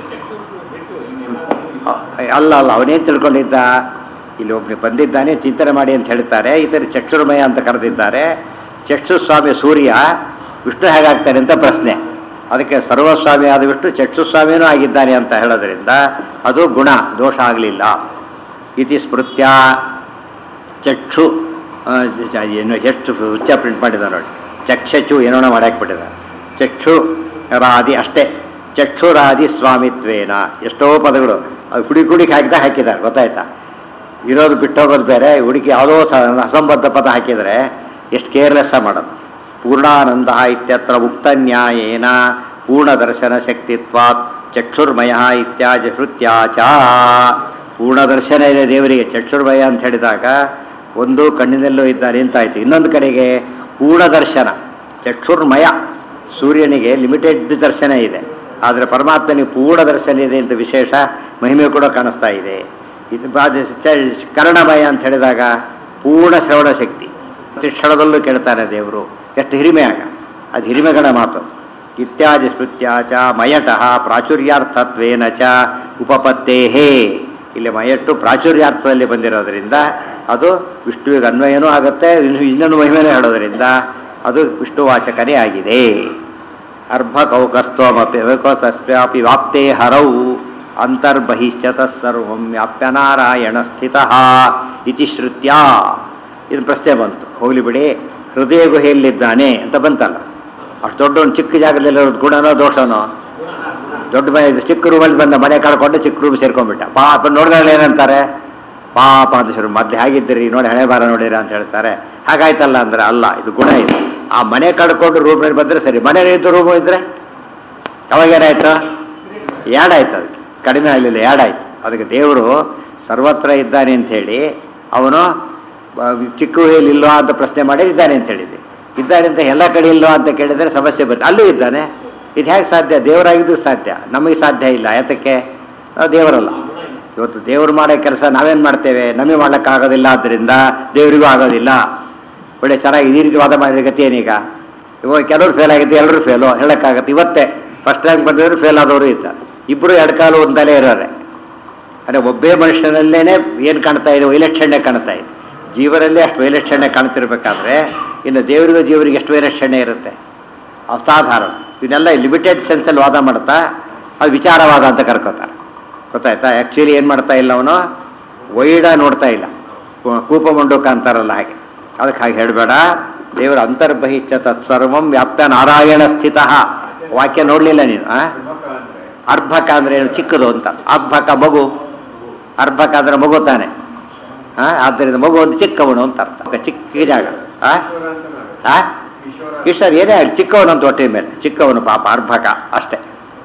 ಅಲ್ಲ ಅಲ್ಲ ಅವನೇನು ತಿಳ್ಕೊಂಡಿದ್ದ, ಇಲ್ಲಿ ಒಬ್ಬನೇ ಬಂದಿದ್ದಾನೆ ಚಿಂತನೆ ಮಾಡಿ ಅಂತ ಹೇಳ್ತಾರೆ. ಇತರ ಚಕ್ಷುರ್ಮಯ ಅಂತ ಕರೆದಿದ್ದಾರೆ. ಚಕ್ಷುಸ್ವಾಮಿ ಸೂರ್ಯ, ವಿಷ್ಣು ಹೇಗಾಗ್ತಾನೆ ಅಂತ ಪ್ರಶ್ನೆ. ಅದಕ್ಕೆ ಸರ್ವಸ್ವಾಮಿ ಆದ ವಿಷ್ಣು ಚಕ್ಷುಸ್ವಾಮಿನೂ ಆಗಿದ್ದಾನೆ ಅಂತ ಹೇಳೋದ್ರಿಂದ ಅದು ಗುಣ, ದೋಷ ಆಗಲಿಲ್ಲ. ಇತಿ ಸ್ಮೃತ್ಯ ಚಕ್ಷು ಏನು ಎಷ್ಟು ಉಚ್ಚ ಪ್ರಿಂಟ್ ಮಾಡಿದ ನೋಡಿ, ಚಕ್ಷು ಏನೋಣ ಮಾಡಾಕ್ಬಿಟ್ಟಿದ್ದಾರೆ. ಚಕ್ಷು ರಾದಿ ಅಷ್ಟೇ, ಚಕ್ಷುರಾದಿ ಸ್ವಾಮಿತ್ವೇನ. ಎಷ್ಟೋ ಪದಗಳು ಅದು ಹುಡಿ ಹುಡುಕಿ ಹಾಕಿದ ಹಾಕಿದ್ದಾರೆ. ಗೊತ್ತಾಯ್ತಾ? ಇರೋದು ಬಿಟ್ಟೋಗೋದು ಬೇರೆ, ಹುಡುಕಿ ಯಾವುದೋ ಅಸಂಬದ್ಧ ಪದ ಹಾಕಿದರೆ ಎಷ್ಟು ಕೇರ್ಲೆಸ್ಸ ಮಾಡೋದು. ಪೂರ್ಣಾನಂದ ಇತ್ಯತ್ರ ಉಕ್ತ ನ್ಯಾಯೇನ ಪೂರ್ಣದರ್ಶನ ಶಕ್ತಿತ್ವಾತ್ ಚಕ್ಷುರ್ಮಯ ಇತ್ಯಾದಿ ಶ್ರುತ್ಯಾಚ. ಪೂರ್ಣದರ್ಶನ ಇದೆ ದೇವರಿಗೆ. ಚಕ್ಷುರ್ಮಯ ಅಂತ ಹೇಳಿದಾಗ ಒಂದು ಕಣ್ಣಿನಲ್ಲೂ ಇದ್ದಾನೆ ಅಂತಾಯಿತು. ಇನ್ನೊಂದು ಕಡೆಗೆ ಪೂರ್ಣದರ್ಶನ, ಚಕ್ಷುರ್ಮಯ. ಸೂರ್ಯನಿಗೆ ಲಿಮಿಟೆಡ್ ದರ್ಶನ ಇದೆ, ಆದರೆ ಪರಮಾತ್ಮನಿಗೆ ಪೂರ್ಣ ದರ್ಶನ ಇದೆ ಅಂತ ವಿಶೇಷ ಮಹಿಮೆ ಕೂಡ ಕಾಣಿಸ್ತಾ ಇದೆ. ಇದು ಕರ್ಣಮಯ ಅಂತ ಹೇಳಿದಾಗ ಪೂರ್ಣ ಶ್ರವಣ ಶಕ್ತಿ, ಪ್ರತಿ ಕ್ಷಣದಲ್ಲೂ ಕೇಳ್ತಾನೆ ದೇವರು. ಎಷ್ಟು ಹಿರಿಮೆ ಆಗ, ಅದು ಹಿರಿಮೆಗಳ ಮಾತು. ಇತ್ಯಾದಿ ಸ್ಮೃತ್ಯಾಚ ಮಯಟಃ ಪ್ರಾಚುರ್ಯಾರ್ಥತ್ವೇನ ಚ ಉಪಪತ್ತೇಹೇ. ಇಲ್ಲಿ ಮಯಟ್ಟು ಪ್ರಾಚುರ್ಯಾರ್ಥದಲ್ಲಿ ಬಂದಿರೋದ್ರಿಂದ ಅದು ವಿಷ್ಣುವಿಗೆ ಅನ್ವಯನೂ ಆಗುತ್ತೆ, ಇನ್ನೊಂದು ಮಹಿಮೆನೂ ಹೇಳೋದ್ರಿಂದ ಅದು ವಿಷ್ಣುವಾಚಕನೇ ಆಗಿದೆ. ಅರ್ಭಕೌಕಸ್ತೋಮಪಿ ತಸ್ಯಾಪಿ ವ್ಯಾಪ್ತೇ ಹರೌ ಅಂತರ್ಬಹಿಶ್ಚ ತತ್ಸರ್ವಂ ವ್ಯಾಪ್ಯ ನಾರಾಯಣ ಸ್ಥಿತಃ ಇತಿ ಶ್ರುತ್ಯ. ಇದು ಪ್ರಶ್ನೆ ಬಂತು, ಹೋಗ್ಲಿ ಬಿಡಿ, ಹೃದಯ ಗುಹೆಯಲ್ಲಿದ್ದಾನೆ ಅಂತ ಬಂತಲ್ಲ. ಅಷ್ಟು ದೊಡ್ಡ ಒಂದು ಚಿಕ್ಕ ಜಾಗದಲ್ಲಿರೋದು ಗುಣನೋ ದೋಷನೋ? ದೊಡ್ಡ ಮನೆ ಚಿಕ್ಕ ರೂಮಲ್ಲಿ ಬಂದ, ಮನೆ ಕಳ್ಕೊಂಡು ಚಿಕ್ಕ ರೂಮ್ ಸೇರ್ಕೊಂಡ್ಬಿಟ್ಟ. ಪಾಪ ನೋಡಿದ್ರೆ ಏನಂತಾರೆ, ಪಾಪ ಅಂತ ಶುರು ಮೊದಲು ಹೇಗಿದ್ದೀರಿ ನೋಡಿ ಹಣೆ ಬಾರ ನೋಡಿರ ಅಂತ ಹೇಳ್ತಾರೆ. ಹಾಗಾಯ್ತಲ್ಲ ಅಂದ್ರೆ ಅಲ್ಲ, ಇದು ಗುಣ ಇದೆ. ಆ ಮನೆ ಕಳ್ಕೊಂಡು ರೂಮ್ ಮೇಲೆ ಬಂದರೆ ಸರಿ, ಮನೆ ಇದ್ದು ರೂಮು ಇದ್ದರೆ ಅವಾಗೇನಾಯ್ತು? ಎರಡಾಯ್ತು, ಅದಕ್ಕೆ ಕಡಿಮೆ ಆಗಲಿಲ್ಲ, ಎರಡಾಯ್ತು. ಅದಕ್ಕೆ ದೇವರು ಸರ್ವತ್ರ ಇದ್ದಾನೆ ಅಂಥೇಳಿ ಅವನು ಚಿಕ್ಕ ಇಲ್ಲೋ ಅಂತ ಪ್ರಶ್ನೆ ಮಾಡಿ ಇದ್ದಾನೆ ಅಂತ ಹೇಳಿದ್ದೆ. ಇದ್ದಾನೆ ಅಂತ ಎಲ್ಲ ಕಡೆ ಇಲ್ಲೋ ಅಂತ ಕೇಳಿದರೆ ಸಮಸ್ಯೆ ಬರುತ್ತೆ. ಅಲ್ಲೂ ಇದ್ದಾನೆ. ಇದು ಹೇಗೆ ಸಾಧ್ಯ? ದೇವರಾಗಿದ್ದು ಸಾಧ್ಯ, ನಮಗೆ ಸಾಧ್ಯ ಇಲ್ಲ. ಯಾತಕ್ಕೆ? ನಾವು ದೇವರಲ್ಲ. ಇವತ್ತು ದೇವರು ಮಾಡೋ ಕೆಲಸ ನಾವೇನು ಮಾಡ್ತೇವೆ? ನಮಗೆ ಮಾಡೋಕ್ಕಾಗೋದಿಲ್ಲ, ಆದ್ದರಿಂದ ದೇವರಿಗೂ ಆಗೋದಿಲ್ಲ. ಒಳ್ಳೆ ಚೆನ್ನಾಗಿ ಈ ರೀತಿ ವಾದ ಮಾಡಿದ ಗತಿ ಏನೀಗ? ಇವಾಗ ಕೆಲವರು ಫೇಲ್ ಆಗಿದ್ದು, ಎಲ್ಲರೂ ಫೇಲು ಹೇಳೋಕ್ಕಾಗತ್ತೆ. ಇವತ್ತೇ ಫಸ್ಟ್ ರ್ಯಾಂಕ್ ಬಂದಿದ್ರು ಫೇಲ್ ಆದವರು ಇದ್ದಾರೆ. ಇಬ್ಬರು ಎರಡು ಕಾಲು ಒಂದಲೇ ಇರೋರೆ. ಅಂದರೆ ಒಬ್ಬೇ ಮನುಷ್ಯನಲ್ಲೇ ಏನು ಕಾಣ್ತಾ ಇದೆ? ವೈಲಕ್ಷಣ್ಯ ಕಾಣ್ತಾ ಇದೆ. ಜೀವನಲ್ಲೇ ಅಷ್ಟು ವೈಲಕ್ಷಣ್ಯ ಕಾಣ್ತಿರ್ಬೇಕಾದ್ರೆ ಇನ್ನು ದೇವರಿಗೂ ಜೀವರಿಗೆ ಎಷ್ಟು ವೈಲಕ್ಷಣ್ಯ ಇರುತ್ತೆ? ಅಸಾಧಾರಣ. ಇವನ್ನೆಲ್ಲ ಲಿಮಿಟೆಡ್ ಸೆನ್ಸಲ್ಲಿ ವಾದ ಮಾಡ್ತಾ ಅದು ವಿಚಾರವಾದ ಅಂತ ಕರ್ಕೋತಾರೆ. ಗೊತ್ತಾಯ್ತಾ? ಆ್ಯಕ್ಚುಲಿ ಏನು ಮಾಡ್ತಾ ಇಲ್ಲ ಅವನು, ವೈಡ ನೋಡ್ತಾ ಇಲ್ಲ, ಕೂಪ ಮಂಡೂಕ ಅಂತಾರಲ್ಲ ಹಾಗೆ. ಅದಕ್ಕೆ ಹಾಗೆ ಹೇಳಬೇಡ. ದೇವರ ಅಂತರ್ಬಹಿಶ್ಚ ತತ್ಸರ್ವಂ ವ್ಯಾಪ್ತ ನಾರಾಯಣ ಸ್ಥಿತ. ವಾಕ್ಯ ನೋಡಲಿಲ್ಲ ನೀನು. ಅರ್ಭಕ ಅಂದರೆ ಏನು? ಚಿಕ್ಕದು ಅಂತ. ಅರ್ಭಕ ಮಗು, ಅರ್ಭಕ ಅಂದರೆ ಮಗು ತಾನೆ. ಹಾಂ, ಆದ್ದರಿಂದ ಮಗು ಒಂದು ಚಿಕ್ಕವನು ಅಂತ ಅರ್ಥ. ಚಿಕ್ಕ ಜಾಗ. ಹಾಂ ಹಾಂ ಈಶ್ವರ್ ಏನೇ ಹೇಳಿ ಚಿಕ್ಕವನು ಅಂತ ಹೊಟ್ಟೆ ಮೇಲೆ ಚಿಕ್ಕವನು ಪಾಪ ಅರ್ಭಕ ಅಷ್ಟೇ.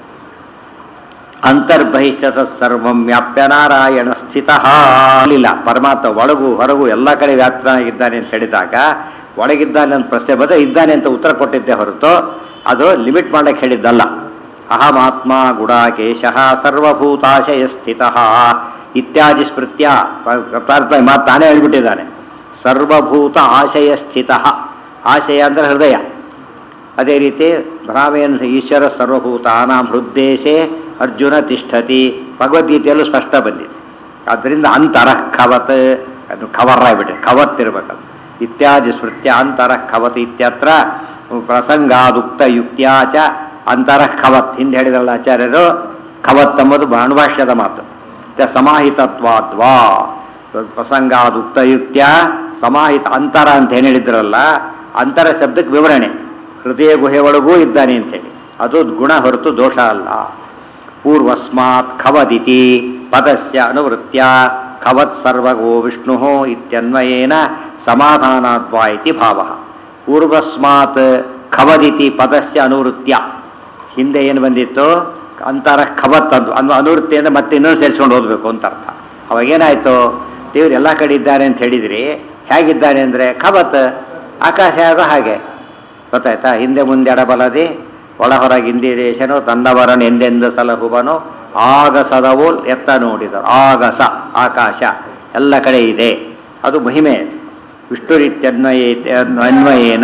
ಅಂತರ್ಬಹಿಶ್ಚ ತತ್ಸರ್ವಂ ವ್ಯಾಪ್ಯ ನಾರಾಯಣ ಸ್ಥಿತ. ಇಲ್ಲ, ಪರಮಾತ್ಮ ಒಳಗು ಹೊರಗು ಎಲ್ಲ ಕಡೆ ವ್ಯಾಪ್ತನಾಗಿದ್ದಾನೆ ಅಂತ ಹೇಳಿದಾಗ ಒಳಗಿದ್ದಾನೆ ಅಂತ ಪ್ರಶ್ನೆ ಬಂದರೆ ಇದ್ದಾನೆ ಅಂತ ಉತ್ತರ ಕೊಟ್ಟಿದ್ದೆ ಹೊರತು ಅದು ಲಿಮಿಟ್ ಮಾಡಕ್ಕೆ ಹೇಳಿದ್ದಲ್ಲ. ಅಹಮಾತ್ಮ ಗುಡಾಕೇಶ ಸರ್ವಭೂತಾಶಯ ಸ್ಥಿತ ಇತ್ಯಾದಿ ಸ್ಮೃತ್ಯ ಮಾತು ತಾನೇ ಹೇಳ್ಬಿಟ್ಟಿದ್ದಾನೆ. ಸರ್ವಭೂತ ಆಶಯ ಸ್ಥಿತ. ಆಶಯ ಅಂದರೆ ಹೃದಯ. ಅದೇ ರೀತಿ ಭ್ರಾಮೇನ ಈಶ್ವರ ಸರ್ವಭೂತಾನಾಂ ಹೃದ್ದೇಶೇ ಅರ್ಜುನ ತಿಷ್ಠತಿ. ಭಗವದ್ಗೀತೆಯಲ್ಲೂ ಸ್ಪಷ್ಟ ಬಂದಿದೆ. ಆದ್ದರಿಂದ ಅಂತರಃ ಖವತ್, ಅದು ಖವರ್ ಆಗಿಬಿಟ್ಟಿದೆ, ಖವತ್ ಇರಬೇಕದು. ಇತ್ಯಾದಿ ಸ್ಮೃತ್ಯ ಅಂತರಃ ಖವತ್ ಇತ್ಯತ್ರ ಪ್ರಸಂಗಾದುಕ್ತ ಯುಕ್ತ್ಯಾಚ ಅಂತರಃ ಖವತ್. ಹಿಂದೆ ಹೇಳಿದ್ರಲ್ಲ ಆಚಾರ್ಯರು, ಖವತ್ ಎಂಬುದು ಭಾನುಭಾಷ್ಯದ ಮಾತು. ಸಮಾಹಿತತ್ವಾದ್ವಾ ಪ್ರಸಂಗಾದುಕ್ತ ಯುಕ್ತ್ಯ ಸಮಾಹಿತ. ಅಂತರ ಅಂತ ಏನು ಹೇಳಿದ್ರಲ್ಲ, ಅಂತರ ಶಬ್ದಕ್ಕೆ ವಿವರಣೆ. ಹೃದಯ ಗುಹೆ ಒಳಗೂ ಇದ್ದಾನೆ ಅಂಥೇಳಿ, ಅದು ಗುಣ ಹೊರತು ದೋಷ ಅಲ್ಲ. ಪೂರ್ವಸ್ಮಾತ್ ಖವದಿತಿ ಪದಸ್ಯ ಅನುವೃತ್ಯ ಖವತ್ ಸರ್ವಗೋ ವಿಷ್ಣು ಇತ್ಯನ್ವಯೇನ ಸಮಾಧಾನಾದ್ವಾ ಇತಿ ಭಾವ. ಪೂರ್ವಸ್ಮಾತ್ ಖವದಿತಿ ಪದಸ್ಯ ಅನುವೃತ್ಯ. ಹಿಂದೆ ಏನು ಬಂದಿತ್ತು? ಅಂತರ ಖವತ್ ಅಂದು ಅನ್ನು ಅನುವೃತ್ತಿಯಿಂದ ಮತ್ತೆ ಇನ್ನೊಂದು ಸೇರಿಸ್ಕೊಂಡು ಓದಬೇಕು ಅಂತ ಅರ್ಥ. ಅವಾಗೇನಾಯಿತು? ದೇವರು ಎಲ್ಲ ಕಡೆ ಇದ್ದಾರೆ ಅಂತ ಹೇಳಿದ್ರಿ. ಹೇಗಿದ್ದಾನೆ ಅಂದರೆ ಖವತ್, ಆಕಾಶ ಆಗೋ ಹಾಗೆ. ಗೊತ್ತಾಯ್ತಾ? ಹಿಂದೆ ಮುಂದೆ ಎಡಬಲದಿ ಒಳ ಹೊರಗೆ ಹಿಂದಿ ದೇಶನು ತನ್ನವರನು ಎಂದೆಂದು ಸಲಹುವನು ಆಗಸದವು ಎತ್ತ ನೋಡಿದರು. ಆಗಸ ಆಕಾಶ ಎಲ್ಲ ಕಡೆ ಇದೆ, ಅದು ಮಹಿಮೆ. ವಿಷ್ಣು ರೀತ್ಯನ್ವಯ ಅನ್ವಯೇನ.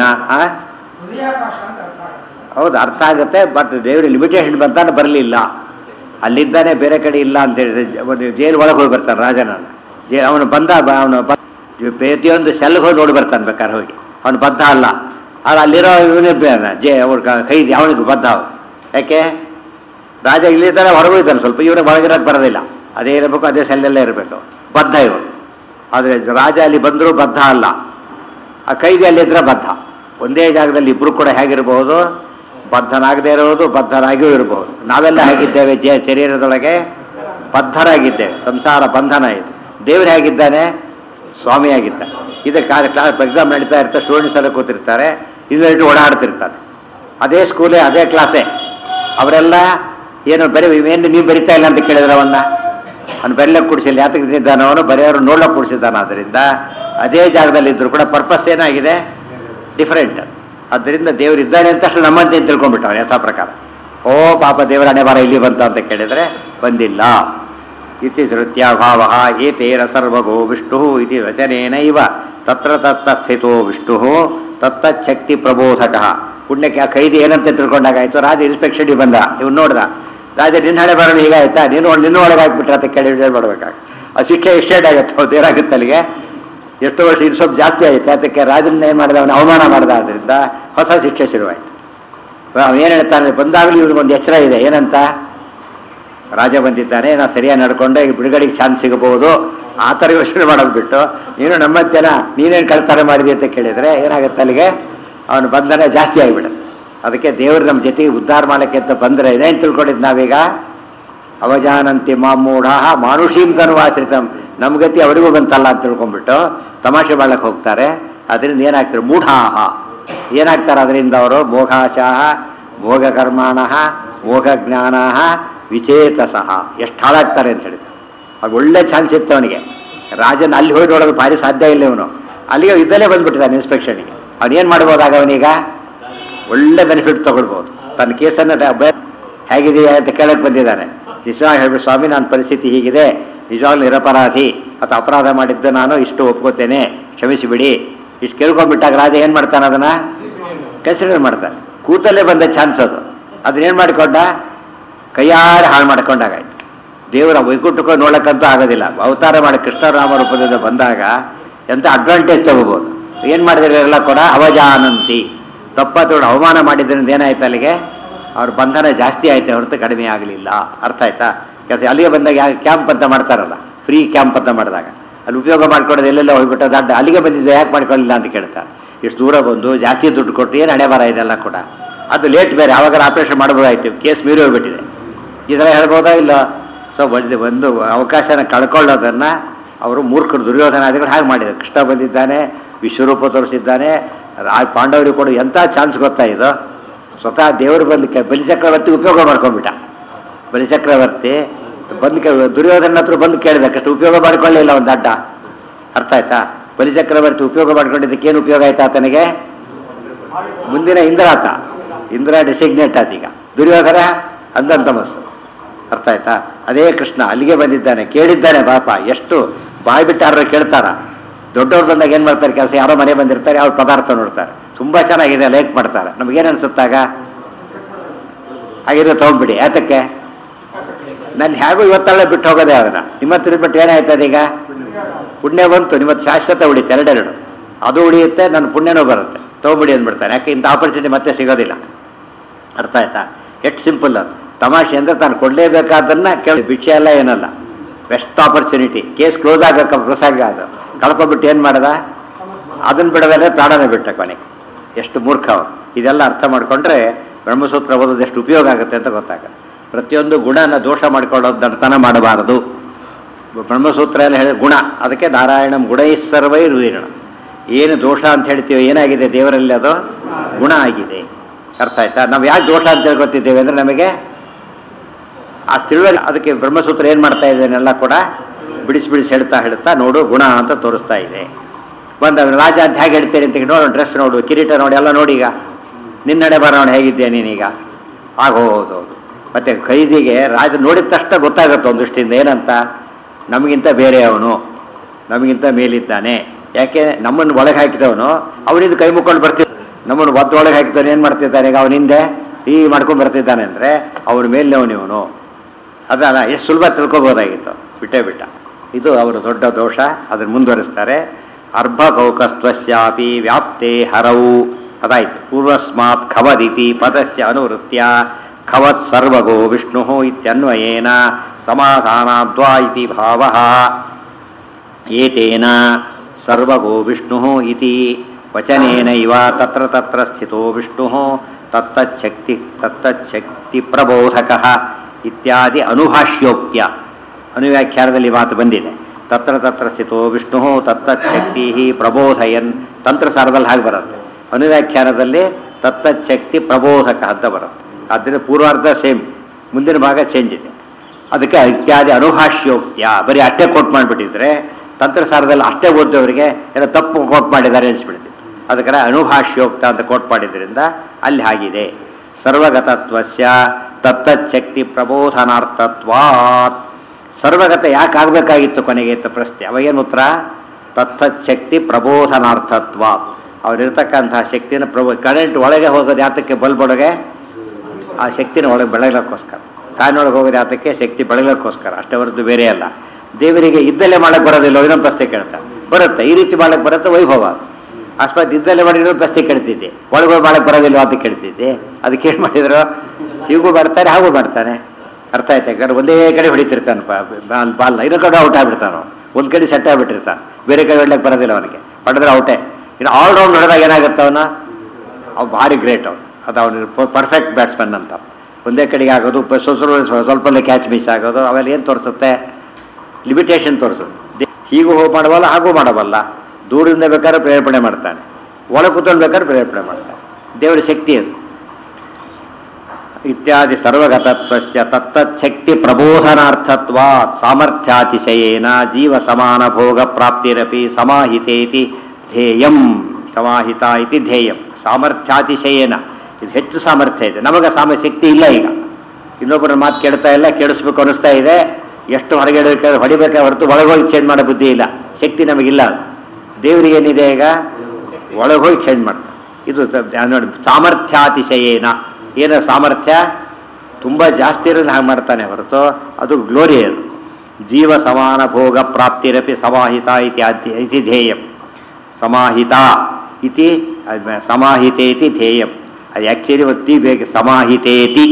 ಹೌದು, ಅರ್ಥ ಆಗುತ್ತೆ. ಬಟ್ ದೇವ್ರ ಲಿಮಿಟೇಷನ್ ಬಂತಾನೆ ಬರಲಿಲ್ಲ. ಅಲ್ಲಿದ್ದಾನೆ, ಬೇರೆ ಕಡೆ ಇಲ್ಲ ಅಂತ ಹೇಳಿದ್ರೆ ಜೈಲು ಒಳಗೆ ಹೋಗಿ ಬರ್ತಾನೆ ರಾಜನನ್ನು. ಜೇ ಅವನು ಬಂದ ಅವನು ಪ್ರತಿಯೊಂದು ಸೆಲ್ಗೆ ಹೋಗಿ ನೋಡಿ ಬರ್ತಾನೆ ಬೇಕಾದ್ರೆ ಹೋಗಿ. ಅವನು ಬದ್ಧ ಅಲ್ಲ, ಆದ್ರೆ ಅಲ್ಲಿರೋ ಇವನೇ ಜೇ ಅವ್ರ ಕೈದಿ ಅವನಿಗೆ ಬದ್ಧ. ಯಾಕೆ? ರಾಜ ಇಲ್ಲಿದ್ದಾನೆ, ಹೊರಗೂ ಇದ್ದಾನೆ, ಸ್ವಲ್ಪ ಇವನಿಗೆ ಒಳಗಿರೋಕ್ಕೆ ಬರೋದಿಲ್ಲ. ಅದೇ ಇರಬೇಕು, ಅದೇ ಸೆಲ್ಲೆಲ್ಲೇ ಇರಬೇಕು, ಬದ್ಧ ಇವನು. ಆದರೆ ರಾಜ ಅಲ್ಲಿ ಬಂದರೂ ಬದ್ಧ ಅಲ್ಲ, ಆ ಕೈದಿ ಅಲ್ಲಿದ್ದರೆ ಬದ್ಧ. ಒಂದೇ ಜಾಗದಲ್ಲಿ ಇಬ್ಬರು ಕೂಡ ಹೇಗಿರಬಹುದು? ಬದ್ಧನಾಗದೇ ಇರೋದು, ಬದ್ಧರಾಗಿಯೂ ಇರಬಹುದು. ನಾವೆಲ್ಲ ಹೇಗಿದ್ದೇವೆ? ಜ ಶರೀರದೊಳಗೆ ಬದ್ಧರಾಗಿದ್ದೇವೆ, ಸಂಸಾರ ಬಂಧನ ಇದೆ. ದೇವರು ಹೇಗಿದ್ದಾನೆ? ಸ್ವಾಮಿಯಾಗಿದ್ದಾನೆ. ಇದಕ್ಕೆ ಕ್ಲಾಸ್ ಎಕ್ಸಾಮ್ ನಡೀತಾ ಇರ್ತಾರೆ, ಸ್ಟೂಡೆಂಟ್ಸ್ ಎಲ್ಲ ಕೂತಿರ್ತಾರೆ, ಇನ್ನೆರಡು ಓಡಾಡ್ತಿರ್ತಾರೆ. ಅದೇ ಸ್ಕೂಲೇ, ಅದೇ ಕ್ಲಾಸೇ. ಅವರೆಲ್ಲ ಏನು ಬರೀ ಏನು ನೀವು ಬರಿತಾ ಇಲ್ಲ ಅಂತ ಕೇಳಿದ್ರೆ ಅವನ್ನ ಅವ್ನು ಬರೀಲಕ್ಕೆ ಕೊಡಿಸಿಲ್ಲ. ಯಾತಕ್ಕೆ ಇದ್ದಾನೆ? ಅವನು ಬರೆಯೋರು ನೋಡ್ಲಕ್ಕೆ ಕೊಡಿಸಿದ್ದಾನೆ. ಆದ್ದರಿಂದ ಅದೇ ಜಾಗದಲ್ಲಿ ಇದ್ದರೂ ಕೂಡ ಪರ್ಪಸ್ ಏನಾಗಿದೆ? ಡಿಫರೆಂಟ್. ಆದ್ದರಿಂದ ದೇವರು ಇದ್ದಾನೆ ಅಂತ ಅಷ್ಟು ನಮ್ಮಂತೆ ತಿಳ್ಕೊಂಡ್ಬಿಟ್ಟವನು ಯಥಾ ಪ್ರಕಾರ. ಓ ಪಾಪ ದೇವರ ಹಣೆ ಬಾರ ಇಲ್ಲಿ ಬಂತ ಅಂತ ಕೇಳಿದರೆ ಬಂದಿಲ್ಲ. ಇತಿ ಶ್ರುತ್ಯಾಭಾವ ಏತೇನ ಸರ್ವಗೋ ವಿಷ್ಣು ಇತಿ ವಚನೇನೈವ ತತ್ರ ತತ್ತ ಸ್ಥಿತೋ ವಿಷ್ಣು ತತ್ತಚ್ಛಕ್ತಿ ಪ್ರಬೋಧಕ. ಪುಣ್ಯಕ್ಕೆ ಆ ಖೈದಿ ಏನಂತ ತಿಳ್ಕೊಂಡಾಗಾಯ್ತು? ರಾಜ ಇನ್ಸ್ಪೆಕ್ಷನ್ಗೆ ಬಂದ, ಇವ್ನು ನೋಡ್ದ, ರಾಜ ನಿನ್ನ ಹಣೆ ಬರೋದು ಹೀಗಾಯ್ತಾ, ನೀನು ನಿನ್ನ ಒಳಗೆ ಹಾಕ್ಬಿಟ್ರೆ ಅಂತ ಕೇಳಿ ಮಾಡ್ಬೇಕಾಗ. ಆ ಶಿಕ್ಷೆ ಎಕ್ಸ್ಟೆಂಡ್ ಆಗುತ್ತೆ, ಹೌದು ಏನಾಗುತ್ತೆ ಅಲ್ಲಿಗೆ? ಎಷ್ಟು ವರ್ಷ ಇದು ಸ್ವಲ್ಪ ಜಾಸ್ತಿ ಆಯಿತು. ಅದಕ್ಕೆ ರಾಜನ ಏನು ಮಾಡಿದ? ಅವನು ಅವಮಾನ ಮಾಡಿದ. ಆದ್ದರಿಂದ ಹೊಸ ಶಿಕ್ಷೆ ಶುರುವಾಯಿತು. ಅವನು ಏನು ಹೇಳ್ತಾನೆ? ಬಂದಾಗಲೂ ಇವ್ರಿಗೊಂದು ಎಚ್ಚರ ಇದೆ. ಏನಂತ? ರಾಜ ಬಂದಿದ್ದಾನೆ, ನಾವು ಸರಿಯಾಗಿ ನಡ್ಕೊಂಡೆ ಈಗ ಬಿಡುಗಡೆಗೆ ಚಾನ್ಸ್ ಸಿಗಬಹುದು, ಆ ಥರ ಯೋಚನೆ ಮಾಡೋದು ಬಿಟ್ಟು ನೀನು ನಮ್ಮಂತೆನ ನೀನೇನು ಕಳ್ತನ ಮಾಡಿದೆ ಅಂತ ಕೇಳಿದರೆ ಏನಾಗುತ್ತೆ? ಅಲ್ಲಿಗೆ ಅವನು ಬಂಧನ ಜಾಸ್ತಿ ಆಗಿಬಿಡುತ್ತೆ. ಅದಕ್ಕೆ ದೇವರು ನಮ್ಮ ಜೊತೆಗೆ ಉದ್ಧಾರ ಮಾಡಕ್ಕೆ ಅಂತ ಬಂದರೆ ಏನೇನು ತಿಳ್ಕೊಂಡಿದ್ದು ನಾವೀಗ? ಅವಜಾನಂತಿ ಮಾಮೂಢ ಮಾನುಷೀಂ ತನುವಾಶ್ರಿತಂ ನಮ್ಮ ಗತಿ ಅವರಿಗೂ ಬಂತಲ್ಲ ಅಂತ ತಿಳ್ಕೊಂಡ್ಬಿಟ್ಟು ತಮಾಷೆ ಮಾಡಕ್ಕೆ ಹೋಗ್ತಾರೆ. ಅದರಿಂದ ಏನಾಗ್ತಾರೆ? ಮೂಢಾಹ. ಏನಾಗ್ತಾರೆ ಅದರಿಂದ ಅವರು? ಮೋಘಾಶಾಹ, ಭೋಗಕರ್ಮಾಣ, ಮೋಘಜ್ಞಾನ, ವಿಚೇತಸಃ. ಎಷ್ಟು ಹಾಳಾಗ್ತಾರೆ ಅಂತ ಹೇಳಿದ್ರು. ಅವ್ರು ಒಳ್ಳೆ ಚಾನ್ಸ್ ಇತ್ತು ಅವನಿಗೆ. ರಾಜನ ಅಲ್ಲಿ ಹೋಗಿ ನೋಡೋದು ಭಾರಿ ಸಾಧ್ಯ ಇಲ್ಲ ಇವನು. ಅಲ್ಲಿಗೆ ಇದ್ದಲ್ಲೇ ಬಂದ್ಬಿಟ್ಟಿದ್ದಾನೆ ಇನ್ಸ್ಪೆಕ್ಷನ್ಗೆ. ಅವನೇನು ಮಾಡ್ಬೋದಾಗ ಅವನೀಗ ಒಳ್ಳೆ ಬೆನಿಫಿಟ್ ತಗೊಳ್ಬೋದು. ತನ್ನ ಕೇಸನ್ನು ಹೇಗಿದೆಯಾ ಅಂತ ಕೇಳಕ್ಕೆ ಬಂದಿದ್ದಾನೆ. ನಿಜವಾಗಿ ಹೇಳ್ಬಿಟ್ಟು, ಸ್ವಾಮಿ ನನ್ನ ಪರಿಸ್ಥಿತಿ ಹೀಗಿದೆ, ನಿಜವಾಗ್ಲೂ ನಿರಪರಾಧಿ ಅಥವಾ ಅಪರಾಧ ಮಾಡಿದ್ದು ನಾನು, ಇಷ್ಟು ಒಪ್ಕೋತೇನೆ, ಕ್ಷಮಿಸಿಬಿಡಿ, ಇಷ್ಟು ಕೇಳ್ಕೊಂಡ್ಬಿಟ್ಟಾಗ ರಾಜ ಏನು ಮಾಡ್ತಾನೆ? ಅದನ್ನು ಕನ್ಸಿಡರ್ ಮಾಡ್ತಾನೆ. ಕೂತಲ್ಲೇ ಬಂದ ಚಾನ್ಸ್ ಅದು. ಅದನ್ನೇನು ಮಾಡಿಕೊಂಡ? ಕೈಯಾರೆ ಹಾಳು ಮಾಡ್ಕೊಂಡಾಗಾಯ್ತು. ದೇವರ ವೈಕುಂಠಕ್ಕೆ ನೋಡಕ್ಕಂತೂ ಆಗೋದಿಲ್ಲ. ಅವತಾರ ಮಾಡಿ ಕೃಷ್ಣರಾಮ ರೂಪದಿಂದ ಬಂದಾಗ ಎಂಥ ಅಡ್ವಾಂಟೇಜ್ ತಗೋಬೋದು. ಏನು ಮಾಡಿದ್ರೆ ಎಲ್ಲ ಕೂಡ ಅವಜಾನಂತಿ. ತಪ್ಪ ತೋಡು ಅವಮಾನ ಮಾಡಿದ್ರಿಂದ ಏನಾಯ್ತು? ಅಲ್ಲಿಗೆ ಅವ್ರ ಬಂಧನ ಜಾಸ್ತಿ ಆಯ್ತು ಹೊರತು ಕಡಿಮೆ ಆಗಲಿಲ್ಲ. ಅರ್ಥ ಆಯ್ತಾ? ಕೆಲಸ ಅಲ್ಲಿಗೆ ಬಂದಾಗ ಯಾವ ಕ್ಯಾಂಪ್ ಅಂತ ಮಾಡ್ತಾರಲ್ಲ, ಫ್ರೀ ಕ್ಯಾಂಪ್ ಅಂತ ಮಾಡಿದಾಗ ಅಲ್ಲಿ ಉಪಯೋಗ ಮಾಡ್ಕೊಳ್ಳೋದು ಎಲ್ಲೆಲ್ಲ ಹೋಗ್ಬಿಟ್ಟು ದಡ್ಡ ಅಲ್ಲಿಗೆ ಬಂದಿದ್ದು ಯಾಕೆ ಮಾಡ್ಕೊಳ್ಳಿಲ್ಲ ಅಂತ ಕೇಳ್ತಾರೆ. ಇಷ್ಟು ದೂರ ಬಂದು ಜಾಸ್ತಿ ದುಡ್ಡು ಕೊಟ್ಟು ಏನು ಹಣೆ ಬರ ಇದೆಲ್ಲ ಕೂಡ. ಅದು ಲೇಟ್ ಬೇರೆ, ಆವಾಗ ಆಪರೇಷನ್ ಮಾಡ್ಬೋದಾಯ್ತು, ಕೇಸ್ ಮೀರಿ ಹೋಗ್ಬಿಟ್ಟಿದೆ. ಈ ಥರ ಹೇಳ್ಬೋದಾ ಇಲ್ಲ? ಸೊ ಒಂದು ಒಂದು ಅವಕಾಶನ ಕಳ್ಕೊಳ್ಳೋದನ್ನು ಅವರು ಮೂರ್ಖರು, ದುರ್ಯೋಧನಾದಿಗಳು ಹಾಗೆ ಮಾಡಿದ್ದಾರೆ. ಕೃಷ್ಣ ಬಂದಿದ್ದಾನೆ, ವಿಶ್ವರೂಪ ತೋರಿಸಿದ್ದಾನೆ, ಪಾಂಡವರಿಗೆ ಕೊಡು ಎಂಥ ಚಾನ್ಸ್ ಗೊತ್ತಾ ಇದು? ಸ್ವತಃ ದೇವರು ಬಂದು ಬಲಿಚಕ್ರವರ್ತಿ ಉಪಯೋಗ ಮಾಡ್ಕೊಂಡ್ಬಿಟ್ಟ. ಬಲಿಚಕ್ರವರ್ತಿ ಬಂದು ದುರ್ಯೋಧನ ಹತ್ರ ಬಂದು ಕೇಳಿದ, ಕೃಷ್ಣ ಉಪಯೋಗ ಮಾಡ್ಕೊಳ್ಳಿಲ್ಲ ಒಂದು ಅಡ್ಡ. ಅರ್ಥ ಆಯ್ತಾ? ಬಲಿಚಕ್ರವರ್ತಿ ಉಪಯೋಗ ಮಾಡ್ಕೊಂಡಿದ್ದಕ್ಕೆ ಏನು ಉಪಯೋಗ ಆಯ್ತಾ ಆತನಿಗೆ? ಮುಂದಿನ ಇಂದ್ರ ಆತ, ಇಂದ್ರ ಡಿಸಿಗ್ನೇಟ್ ಆತೀಗ. ದುರ್ಯೋಧನ ಅಂಧಂತಮಸ್ಸು. ಅರ್ಥ ಆಯ್ತಾ? ಅದೇ ಕೃಷ್ಣ ಅಲ್ಲಿಗೆ ಬಂದಿದ್ದಾನೆ, ಕೇಳಿದ್ದಾನೆ. ಪಾಪ ಎಷ್ಟು ಬಾಯಿ ಬಿಟ್ಟಾರ ಕೇಳ್ತಾರ. ದೊಡ್ಡವ್ರು ಬಂದಾಗ ಏನು ಮಾಡ್ತಾರೆ ಕೆಲಸ? ಯಾರೋ ಮನೆ ಬಂದಿರ್ತಾರೆ, ಅವ್ರ ಪದಾರ್ಥ ನೋಡ್ತಾರೆ, ತುಂಬ ಚೆನ್ನಾಗಿದೆ, ಲೈಕ್ ಮಾಡ್ತಾರೆ. ನಮಗೇನು ಅನ್ಸುತ್ತಾಗ? ಹಾಗಿದ್ರೆ ತೊಗೊಂಡ್ಬಿಡಿ. ಯಾತಕ್ಕೆ? ನಾನು ಹೇಗೂ ಇವತ್ತಲ್ಲೇ ಬಿಟ್ಟು ಹೋಗೋದೇ ಅದನ್ನು. ನಿಮ್ಮತ್ರ ಬಿಟ್ಟು ಏನಾಯ್ತದೆ? ಈಗ ಪುಣ್ಯ ಬಂತು, ನಿಮ್ಮತ್ತು ಶಾಶ್ವತ ಉಳಿಯುತ್ತೆ. ಎರಡೆರಡು ಅದು ಉಳಿಯುತ್ತೆ, ನನ್ನ ಪುಣ್ಯನೂ ಬರುತ್ತೆ, ತೊಗೊಂಬಿಡಿ ಅಂದ್ಬಿಡ್ತಾನೆ. ಯಾಕೆ ಇಂಥ ಆಪರ್ಚುನಿಟಿ ಮತ್ತೆ ಸಿಗೋದಿಲ್ಲ. ಅರ್ಥ ಆಯ್ತಾ? ಎಷ್ಟು ಸಿಂಪಲ್ ಅದು. ತಮಾಷೆ ಅಂದರೆ ತಾನು ಕೊಡಲೇಬೇಕಾದನ್ನ ಕೇಳಿ, ಭಿಕ್ಷೆ ಎಲ್ಲ ಏನಲ್ಲ, ಬೆಸ್ಟ್ ಆಪರ್ಚುನಿಟಿ. ಕೇಸ್ ಕ್ಲೋಸ್ ಆಗಬೇಕು, ಪ್ರಸಂಗ ಅದು ಕಳ್ಕೊಬಿಟ್ಟು ಏನು ಮಾಡದ? ಅದನ್ನು ಬಿಡೋದಲ್ಲೇ ಪ್ರಾಣನೇ ಬಿಟ್ಟ ಕೊನೆಗೆ. ಎಷ್ಟು ಮೂರ್ಖ ಅವರು. ಇದೆಲ್ಲ ಅರ್ಥ ಮಾಡಿಕೊಂಡ್ರೆ ಬ್ರಹ್ಮಸೂತ್ರ ಓದೋದು ಎಷ್ಟು ಉಪಯೋಗ ಆಗುತ್ತೆ ಅಂತ ಗೊತ್ತಾಗುತ್ತೆ. ಪ್ರತಿಯೊಂದು ಗುಣನ ದೋಷ ಮಾಡ್ಕೊಳ್ಳೋದು ದಡ್ತನ ಮಾಡಬಾರದು. ಬ್ರಹ್ಮಸೂತ್ರ ಎಲ್ಲ ಹೇಳಿ ಗುಣ, ಅದಕ್ಕೆ ನಾರಾಯಣಂ ಗುಣೈಸ್ಸರ್ವೈರ್ ವೀರಣ. ಏನು ದೋಷ ಅಂತ ಹೇಳ್ತೀವಿ, ಏನಾಗಿದೆ ದೇವರಲ್ಲಿ? ಅದು ಗುಣ ಆಗಿದೆ. ಅರ್ಥ ಆಯ್ತಾ? ನಾವು ಯಾಕೆ ದೋಷ ಅಂತ ಹೇಳ್ಕೊತಿದ್ದೇವೆ ಅಂದರೆ ನಮಗೆ ಆ ತಿಳುವಳಿ. ಅದಕ್ಕೆ ಬ್ರಹ್ಮಸೂತ್ರ ಏನು ಮಾಡ್ತಾ ಇದ್ದೇನೆಲ್ಲ ಕೂಡ ಬಿಡಿಸಿ ಬಿಡಿಸಿ ಹೇಳ್ತಾ ಹೇಳ್ತಾ ನೋಡು ಗುಣ ಅಂತ ತೋರಿಸ್ತಾ ಇದೆ. ಬಂದ ರಾಜ ಅಂತ ಹೇಗೆ ಹೇಳ್ತೀರಿ ಅಂತ ನೋಡು, ಡ್ರೆಸ್ ನೋಡು, ಕಿರೀಟ ನೋಡಿ, ಎಲ್ಲ ನೋಡಿ. ಈಗ ನಿನ್ನಡೆ ಬರೋಣ ಹೇಗಿದ್ದೆ ನೀನೀಗ? ಆಗೋದು. ಮತ್ತು ಖೈದಿಗೆ ರಾಜ ನೋಡಿದ ತಕ್ಷಣ ಗೊತ್ತಾಗುತ್ತೆ ಒಂದು ದೃಷ್ಟಿಯಿಂದ. ಏನಂತ? ನಮಗಿಂತ ಬೇರೆ ಅವನು, ನಮಗಿಂತ ಮೇಲಿದ್ದಾನೆ. ಯಾಕೆ? ನಮ್ಮನ್ನು ಒಳಗೆ ಹಾಕಿದವನು ಅವನಿಂದ ಕೈ ಮುಕ್ಕೊಂಡು ಬರ್ತಿದ್ದ, ನಮ್ಮನ್ನು ಒದ್ದು ಒಳಗೆ ಹಾಕಿದವನು ಏನು ಮಾಡ್ತಿದ್ದಾನೆ? ಈಗ ಅವನಿಂದೆ ಈ ಮಾಡ್ಕೊಂಡು ಬರ್ತಿದ್ದಾನೆ ಅಂದರೆ ಅವನ ಮೇಲಿನವನಿವನು. ಅದಲ್ಲ, ಎಷ್ಟು ಸುಲಭ ತಿಳ್ಕೊಬೋದಾಗಿತ್ತು, ಬಿಟ್ಟೇ ಬಿಟ್ಟ. ಇದು ಅವರ ದೊಡ್ಡ ದೋಷ. ಅದನ್ನು ಮುಂದುವರಿಸ್ತಾರೆ. ಅರ್ಭಕೌಕಸ್ತ್ವಸ್ಯಾಪಿ ವ್ಯಾಪ್ತೆ ಹರವು. ಅದಾಯ್ತು. ಪೂರ್ವಸ್ಮಾತ್ ಖವದಿತಿ ಪದಸ್ಯ ಅನುವೃತ್ಯ ಖವತ್ ಸರ್ವಗೋ ವಿಷ್ಣು ಇತ್ಯನ್ವಯೇನ ಸಮಾಧಾನಾದ್ವಾ ಇತಿ ಭಾವಃ. ಏತೇನ ಸರ್ವಗೋ ವಿಷ್ಣು ಇತಿ ವಚನೇನ ಇವ ತತ್ರ ತತ್ರ ಸ್ಥಿತೋ ವಿಷ್ಣು ತತ್ತಚ್ಛಕ್ತಿ ತತ್ತಚ್ಛಕ್ತಿ ಪ್ರಬೋಧಕಃ ಇತ್ಯಾದಿ ಅನುಭಾಷ್ಯೋಕ್ತ್ಯ. ಅನುವ್ಯಾಖ್ಯಾನದಲ್ಲಿ ಮಾತು ಬಂದಿದೆ. ತತ್ರ ತತ್ರ ಸ್ಥಿತೋ ವಿಷ್ಣು ತತ್ತಚ್ಛಕ್ತಿ ಪ್ರಬೋಧಯನ್. ತಂತ್ರಸಾರದಲ್ಲಿ ಹಾಗೆ ಬರುತ್ತೆ. ಅನುವ್ಯಾಖ್ಯಾನದಲ್ಲಿ ತತ್ತಚ್ಛಕ್ತಿ ಪ್ರಬೋಧಕ ಅಂತ ಬರುತ್ತೆ. ಆದ್ದರಿಂದ ಪೂರ್ವಾರ್ಧ ಸೇಮ್, ಮುಂದಿನ ಭಾಗ ಚೇಂಜ್ ಇದೆ. ಅದಕ್ಕೆ ಇತ್ಯಾದಿ ಅನುಭಾಷ್ಯೋಕ್ತ್ಯ. ಬರೀ ಅಷ್ಟೇ ಕೋಟ್ ಮಾಡಿಬಿಟ್ಟಿದ್ರೆ ತಂತ್ರಸಾರದಲ್ಲಿ ಅಷ್ಟೇ ಓದ್ದವರಿಗೆ ಏನೋ ತಪ್ಪು ಕೋಟ್ ಮಾಡಿದ್ದಾರೆ ಅನಿಸ್ಬಿಡ್ತಿತ್ತು. ಅದಕ್ಕೆ ಅನುಭಾಷ್ಯೋಕ್ತ ಅಂತ ಕೋಟ್ ಮಾಡಿದ್ರಿಂದ ಅಲ್ಲಿ ಆಗಿದೆ. ಸರ್ವಗತತ್ವಸ್ಯ ತತ್ತಚ್ಛಕ್ತಿ ಪ್ರಬೋಧನಾರ್ಥತ್ವಾತ್. ಸರ್ವಗತ ಯಾಕೆ ಆಗಬೇಕಾಗಿತ್ತು ಕೊನೆಗೆ ಅಂತ ಪ್ರಶ್ನೆ. ಅವಾಗೇನು ಉತ್ತರ? ತತ್ತಚ್ಛಕ್ತಿ ಪ್ರಬೋಧನಾರ್ಥತ್ವಾತ್. ಅವರಿರ್ತಕ್ಕಂತಹ ಶಕ್ತಿಯನ್ನು ಪ್ರಬೋ ಕರೆಂಟ್ ಒಳಗೆ ಹೋಗೋದು ಯಾತಕ್ಕೆ? ಬಲ್ಬೊಳಗೆ ಆ ಶಕ್ತಿನ ಒಳಗೆ ಬೆಳಗಲಿಕ್ಕೋಸ್ಕರ. ಕಾಯಿನೊಳಗೆ ಹೋಗೋದು ಯಾತಕ್ಕೆ? ಶಕ್ತಿ ಬೆಳಗಲಿಕ್ಕೋಸ್ಕರ. ಅಷ್ಟೇ ಹೊರತು ಬೇರೆ ಅಲ್ಲ. ದೇವರಿಗೆ ಇದ್ದಲ್ಲೇ ಮಾಡಕ್ಕೆ ಬರೋದಿಲ್ಲ. ಇನ್ನೊಂದು ಪ್ರಶ್ನೆ ಕೇಳ್ತಾರೆ. ಬರುತ್ತೆ, ಈ ರೀತಿ ಮಾಡಕ್ಕೆ ಬರುತ್ತೆ, ವೈಭವ. ಅಸ್ಪತ್ ಇದ್ದಲ್ಲೇ ಮಾಡಿರೋ ಪ್ರಶ್ನೆ ಕೇಳ್ತಿದ್ದೆ, ಒಳಗೆ ಮಾಡಕ್ಕೆ ಬರೋದಿಲ್ಲ ಅಂತ ಕೇಳ್ತಿದ್ದೆ. ಅದಕ್ಕೆ ಏನು ಮಾಡಿದ್ರು? ಹೀಗೂ ಮಾಡ್ತಾರೆ, ಹಾಗೂ ಮಾಡ್ತಾನೆ. ಅರ್ಥ ಆಯ್ತು? ಯಾಕಂದ್ರೆ ಒಂದೇ ಕಡೆ ಹೊಡಿತಿರ್ತಾನೆ ಬಾಲ್ ಬಾಲ್ನ, ಇನ್ನೊಂದು ಕಡೆ ಔಟ್ ಆಗಿಬಿಡ್ತಾನೆ. ಒಂದು ಕಡೆ ಸೆಟ್ ಆಗಿಬಿಟ್ಟಿರ್ತಾನೆ, ಬೇರೆ ಕಡೆ ಹೊಡ್ಲಿಕ್ಕೆ ಬರೋದಿಲ್ಲ ಅವನಿಗೆ. ಹೊಡೆದ್ರೆ ಔಟೇ. ಇನ್ನು ಆಲ್ ರೌಂಡ್ ಹೊಡೆದಾಗ ಏನಾಗುತ್ತೆ ಅವನು? ಅವು ಭಾರಿ ಗ್ರೇಟ್ ಅವನು. ಅದು ಅವನು ಪರ್ಫೆಕ್ಟ್ ಬ್ಯಾಟ್ಸ್ಮನ್ ಅಂತ. ಒಂದೇ ಕಡೆಗೆ ಆಗೋದು, ಸ್ವಲ್ಪ ಸ್ವಲ್ಪ ಕ್ಯಾಚ್ ಮಿಸ್ ಆಗೋದು, ಅವೆಲ್ಲ ಏನು ತೋರಿಸುತ್ತೆ? ಲಿಮಿಟೇಷನ್ ತೋರಿಸುತ್ತೆ. ಹೀಗೂ ಹೋಗಿ ಮಾಡಬಲ್ಲ, ಹಾಗೂ ಮಾಡಬಲ್ಲ. ದೂರದಿಂದ ಬೇಕಾದ್ರೆ ಪ್ರೇರೇಪಣೆ ಮಾಡ್ತಾನೆ, ಒಳ ಕೂತ್ಕೊಂಡು ಬೇಕಾದ್ರೆ ಪ್ರೇರೇಪಣೆ ಮಾಡ್ತಾನೆ. ದೇವರ ಶಕ್ತಿ ಅದು. ಇತ್ಯಾದಿ ಸರ್ವಗತತ್ವಸ್ಯ ತತ್ತಚ್ಛಕ್ತಿ ಪ್ರಬೋಧನಾರ್ಥತ್ವಾತ್ ಸಾಮರ್ಥ್ಯಾತಿಶಯೇನ ಜೀವ ಸಮಾನ ಭೋಗ ಪ್ರಾಪ್ತಿರಪಿ ಸಮಾಹಿತೇತಿ ಧ್ಯೇಯಂ. ಸಮಾಹಿತ ಇತಿ ಧ್ಯೇಯಂ. ಸಾಮರ್ಥ್ಯಾತಿಶಯೇನ, ಇದು ಹೆಚ್ಚು ಸಾಮರ್ಥ್ಯ ಇದೆ. ನಮಗೆ ಸಾಮ ಶಕ್ತಿ ಇಲ್ಲ. ಈಗ ಇನ್ನೊಬ್ಬರ ಮಾತು ಕೇಳ್ತಾ ಇಲ್ಲ, ಕೇಳಿಸ್ಬೇಕು ಅನಿಸ್ತಾ ಇದೆ. ಎಷ್ಟು ಹೊರಗೆ ಹೊಡಿಬೇಕಾದ್ರೆ ಹೊರತು ಒಳಗೋಗಿ ಚೇಂಜ್ ಮಾಡೋ ಬುದ್ಧಿ ಇಲ್ಲ, ಶಕ್ತಿ ನಮಗಿಲ್ಲ. ದೇವರಿಗೆ ಏನಿದೆ ಈಗ? ಒಳಗೋಗಿ ಚೇಂಜ್ ಮಾಡ್ತಾರೆ. ಇದು ನೋಡಿ, ಸಾಮರ್ಥ್ಯಾತಿಶಯೇನ. ಏನೋ ಸಾಮರ್ಥ್ಯ ತುಂಬ ಜಾಸ್ತಿ ಇರೋದು ಹಾಗೆ ಮಾಡ್ತಾನೆ ಹೊರತು ಅದು ಗ್ಲೋರಿ. ಅದು ಜೀವ ಸಮಾನ ಭೋಗ ಪ್ರಾಪ್ತಿರಪಿ ಸಮಾಹಿತ ಇತಿ ಇತಿ ಧ್ಯೇಯಂ. ಸಮಾಹಿತ ಇತಿ ಸಮಾಹಿತೇತಿ ಧ್ಯೇಯಂ. ಅದು ಆ್ಯಕ್ಚುಲಿ ಒತ್ತಿ ಬೇಕು. ಸಮಾಹಿತೇತಿ,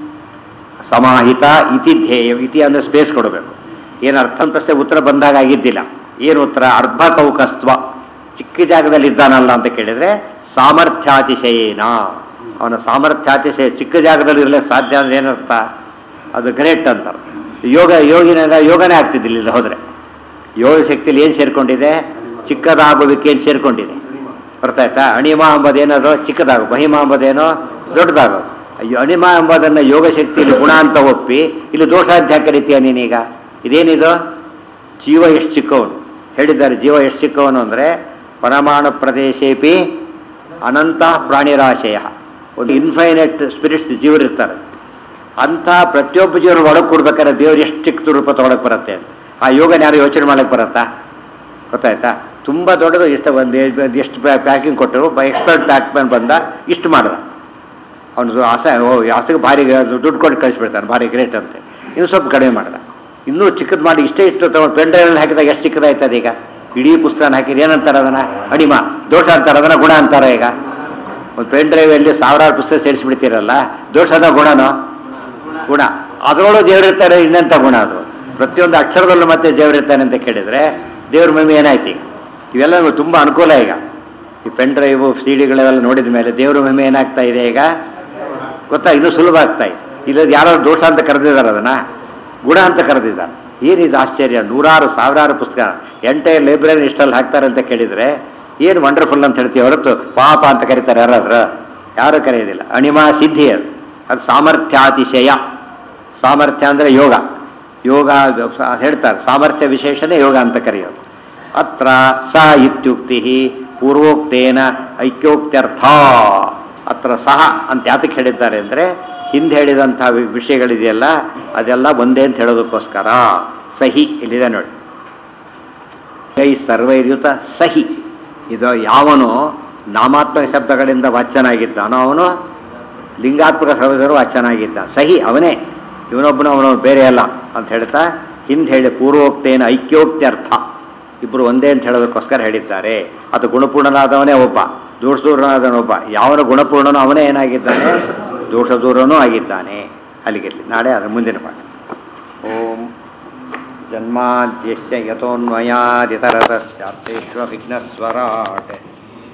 ಸಮಾಹಿತ ಇತಿ ಧ್ಯೇಯಂ. ಇತಿ ಅಂದರೆ ಸ್ಪೇಸ್ ಕೊಡಬೇಕು. ಏನು ಅರ್ಥ ಪ್ರಶ್ನೆ ಉತ್ತರ ಬಂದಾಗ ಆಗಿದ್ದಿಲ್ಲ. ಏನು ಉತ್ತರ? ಅರ್ಧಕೌಕಸ್ತ್ವ, ಚಿಕ್ಕ ಜಾಗದಲ್ಲಿ ಇದ್ದಾನಲ್ಲ ಅಂತ ಕೇಳಿದರೆ ಸಾಮರ್ಥ್ಯಾತಿಶಯೇನ. ಅವನ ಸಾಮರ್ಥ್ಯಾತಿಶಯ ಚಿಕ್ಕ ಜಾಗದಲ್ಲಿ ಇರಲಿಕ್ಕೆ ಸಾಧ್ಯ ಅಂದರೆ ಏನರ್ಥ? ಅದು ಗ್ರೇಟ್ ಅಂತ ಅರ್ಥ. ಯೋಗ ಯೋಗಿನೆಲ್ಲ ಯೋಗನೇ ಆಗ್ತಿದ್ದಿಲ್ಲ ಇಲ್ಲಿ ಹೋದರೆ. ಯೋಗ ಶಕ್ತಿಯಲ್ಲಿ ಏನು ಸೇರಿಕೊಂಡಿದೆ? ಚಿಕ್ಕದಾಗುವಿಕೆ ಏನು ಸೇರಿಕೊಂಡಿದೆ. ಬರ್ತಾಯ್ತಾ? ಅಣಿಮ ಎಂಬುದೇನದು ಚಿಕ್ಕದಾಗು, ಮಹಿಮಾ ಎಂಬುದೇನೋ ದೊಡ್ಡದಾಗೋದು. ಅಯ್ಯೋ, ಅಣಿಮ ಎಂಬುದನ್ನು ಯೋಗ ಶಕ್ತಿಯಲ್ಲಿ ಗುಣ ಅಂತ ಒಪ್ಪಿ ಇಲ್ಲಿ ದೋಷಾಧ್ಯ ಕರಿತೀಯ ನೀನೀಗ. ಇದೇನಿದು? ಜೀವ ಎಷ್ಟು ಚಿಕ್ಕವನು ಹೇಳಿದ್ದಾರೆ. ಜೀವ ಎಷ್ಟು ಚಿಕ್ಕವನು ಅಂದರೆ ಪರಮಾಣು ಪ್ರದೇಶೇಪಿ ಅನಂತ ಪ್ರಾಣಿರಾಶಯ. ಒಂದು ಇನ್ಫೈನೈಟ್ ಸ್ಪಿರಿಟ್ಸ್ ಜೀವರಿರ್ತಾರೆ. ಅಂಥ ಪ್ರತಿಯೊಬ್ಬ ಜೀವರು ಒಳಗೆ ಕೊಡ್ಬೇಕಾದ್ರೆ ದೇವರು ಎಷ್ಟು ಚಿಕ್ಕ ರೂಪ ತೊಗೊಳಕ್ಕೆ ಬರುತ್ತೆ ಅಂತ ಆ ಯೋಗನ ಯಾರು ಯೋಚನೆ ಮಾಡೋಕ್ಕೆ ಬರುತ್ತಾ? ಗೊತ್ತಾಯ್ತಾ? ತುಂಬ ದೊಡ್ಡದು. ಎಷ್ಟು ಒಂದು ಎಷ್ಟು ಪ್ಯಾಕಿಂಗ್ ಕೊಟ್ಟರು, ಎಕ್ಸ್ಪರ್ಟ್ ಪ್ಯಾಕ್ಮನ್ ಬಂದ, ಇಷ್ಟು ಮಾಡ್ದ. ಅವನು ಆಸೆ ಓ ಆಸೆಗೆ ಭಾರಿ ದುಡ್ಡು ಕೊಟ್ಟು ಕಳಿಸ್ಬಿಡ್ತಾನೆ, ಭಾರಿ ಗ್ರೇಟ್ ಅಂತ. ಇನ್ನು ಸ್ವಲ್ಪ ಕಡಿಮೆ ಮಾಡ್ದ, ಇನ್ನೂ ಚಿಕ್ಕದು ಮಾಡಿ ಇಷ್ಟೇ ಇಷ್ಟು ತಗೊಂಡು ಪೆನ್ ಡ್ರೈವಲ್ಲಿ ಹಾಕಿದಾಗ ಎಷ್ಟು ಚಿಕ್ಕದಾಯ್ತದೆ. ಈಗ ಇಡೀ ಪುಸ್ತಕ ಹಾಕಿದ್ರೆ ಏನಂತಾರೆ ಅದನ್ನು? ಅಣಿಮ. ದೋಷ ಅಂತಾರೆ ಅದನ್ನು, ಗುಣ ಅಂತಾರೆ. ಈಗ ಒಂದು ಪೆನ್ ಡ್ರೈವಲ್ಲಿ ಸಾವಿರಾರು ಪುಸ್ತಕ ಸೇರಿಸ್ಬಿಡ್ತೀರಲ್ಲ, ದೋಷದ ಗುಣನೋ? ಗುಣ. ಅದರೊಳಗೆ ದೇವರಿರ್ತಾರೆ. ಇನ್ನಂಥ ಗುಣ ಅದು. ಪ್ರತಿಯೊಂದು ಅಕ್ಷರದಲ್ಲೂ ಮತ್ತೆ ದೇವರಿರ್ತಾನೆ ಅಂತ ಕೇಳಿದರೆ ದೇವ್ರ ಮಹಿಮೆ ಏನಾಯ್ತು? ಈಗ ಇವೆಲ್ಲ ತುಂಬ ಅನುಕೂಲ. ಈಗ ಈ ಪೆನ್ ಡ್ರೈವು ಸಿ ಡಿಗಳೆಲ್ಲ ನೋಡಿದ ಮೇಲೆ ದೇವ್ರ ಮಹಿಮೆ ಏನಾಗ್ತಾ ಇದೆ ಈಗ ಗೊತ್ತಾ? ಇನ್ನೂ ಸುಲಭ ಆಗ್ತಾ ಇದೆ. ಇಲ್ಲದ ಯಾರೋ ದೋಷ ಅಂತ ಕರೆದಿದ್ದಾರೆ, ಅದನ್ನು ಗುಣ ಅಂತ ಕರೆದಿದ್ದಾರೆ. ಏನಿದು ಆಶ್ಚರ್ಯ! ನೂರಾರು ಸಾವಿರಾರು ಪುಸ್ತಕ ಎಂಟೈರ್ ಲೈಬ್ರರಿ ಇಷ್ಟಲ್ಲಿ ಹಾಕ್ತಾರೆ ಅಂತ ಕೇಳಿದರೆ ಏನು ವಂಡರ್ಫುಲ್ ಅಂತ ಹೇಳ್ತೀವಿ ಹೊರತು ಪಾಪ ಅಂತ ಕರೀತಾರೆ ಯಾರಾದ್ರೂ? ಯಾರೂ ಕರೆಯೋದಿಲ್ಲ. ಅಣಿಮ ಸಿದ್ಧಿ ಅದು. ಅದು ಸಾಮರ್ಥ್ಯಾತಿಶಯ. ಸಾಮರ್ಥ್ಯ ಅಂದರೆ ಯೋಗ. ಯೋಗ ಹೇಳ್ತಾರೆ ಸಾಮರ್ಥ್ಯ ವಿಶೇಷನೇ ಯೋಗ ಅಂತ ಕರೆಯೋದು. ಅತ್ರ ಸ ಇತ್ಯುಕ್ತಿ ಪೂರ್ವೋಕ್ತೇನ ಐಕ್ಯೋಕ್ತ್ಯರ್ಥ. ಅತ್ರ ಸಹ ಅಂತ ಯಾತಕ್ಕೆ ಹೇಳಿದ್ದಾರೆ ಅಂದರೆ ಹಿಂದೆ ಹೇಳಿದಂಥ ವಿಷಯಗಳಿದೆಯಲ್ಲ ಅದೆಲ್ಲ ಒಂದೇ ಅಂತ ಹೇಳೋದಕ್ಕೋಸ್ಕರ. ಸಹಿ ಇಲ್ಲಿದೆ ನೋಡಿ. ಕೈ ಸರ್ವೈರ್ಯುತ ಸಹಿ. ಇದು ಯಾವನು ನಾಮಾತ್ಮಕ ಶಬ್ದಗಳಿಂದ ವಾಚ್ಯನಾಗಿದ್ದಾನೋ ಅವನು ಲಿಂಗಾತ್ಮಕ ಶಬ್ದಗಳು ವಾಚ್ಯನಾಗಿದ್ದ. ಸಹಿ ಅವನೇ, ಇವನೊಬ್ಬನು ಅವನವನು ಬೇರೆ ಅಲ್ಲ ಅಂತ ಹೇಳ್ತಾ ಹಿಂದೆ ಹೇಳಿ ಪೂರ್ವೋಕ್ತೇನ ಐಕ್ಯೋಕ್ತ್ಯರ್ಥ. ಇಬ್ಬರು ಒಂದೇ ಅಂತ ಹೇಳೋದಕ್ಕೋಸ್ಕರ ಹೇಳಿದ್ದಾರೆ. ಅದು ಗುಣಪೂರ್ಣನಾದವನೇ ಒಬ್ಬ, ದೋಷ ದೂರನಾದವನೊಬ್ಬ. ಯಾವನು ಗುಣಪೂರ್ಣನೋ ಅವನೇ ಏನಾಗಿದ್ದಾನೆ? ದೋಷ ದೂರನೂ ಆಗಿದ್ದಾನೆ. ಅಲ್ಲಿಗಿರಲಿ, ನಾಳೆ ಅದರ ಮುಂದಿನ ಪಾಠ. ಓಂ ಜನ್ಮಾದ್ಯಸ್ಯ ಯತೋನ್ಮಯಾದಿತರತಶ್ಚಾರ್ಥೇಷ್ವ ವಿಘ್ನಸ್ವರಾಟ್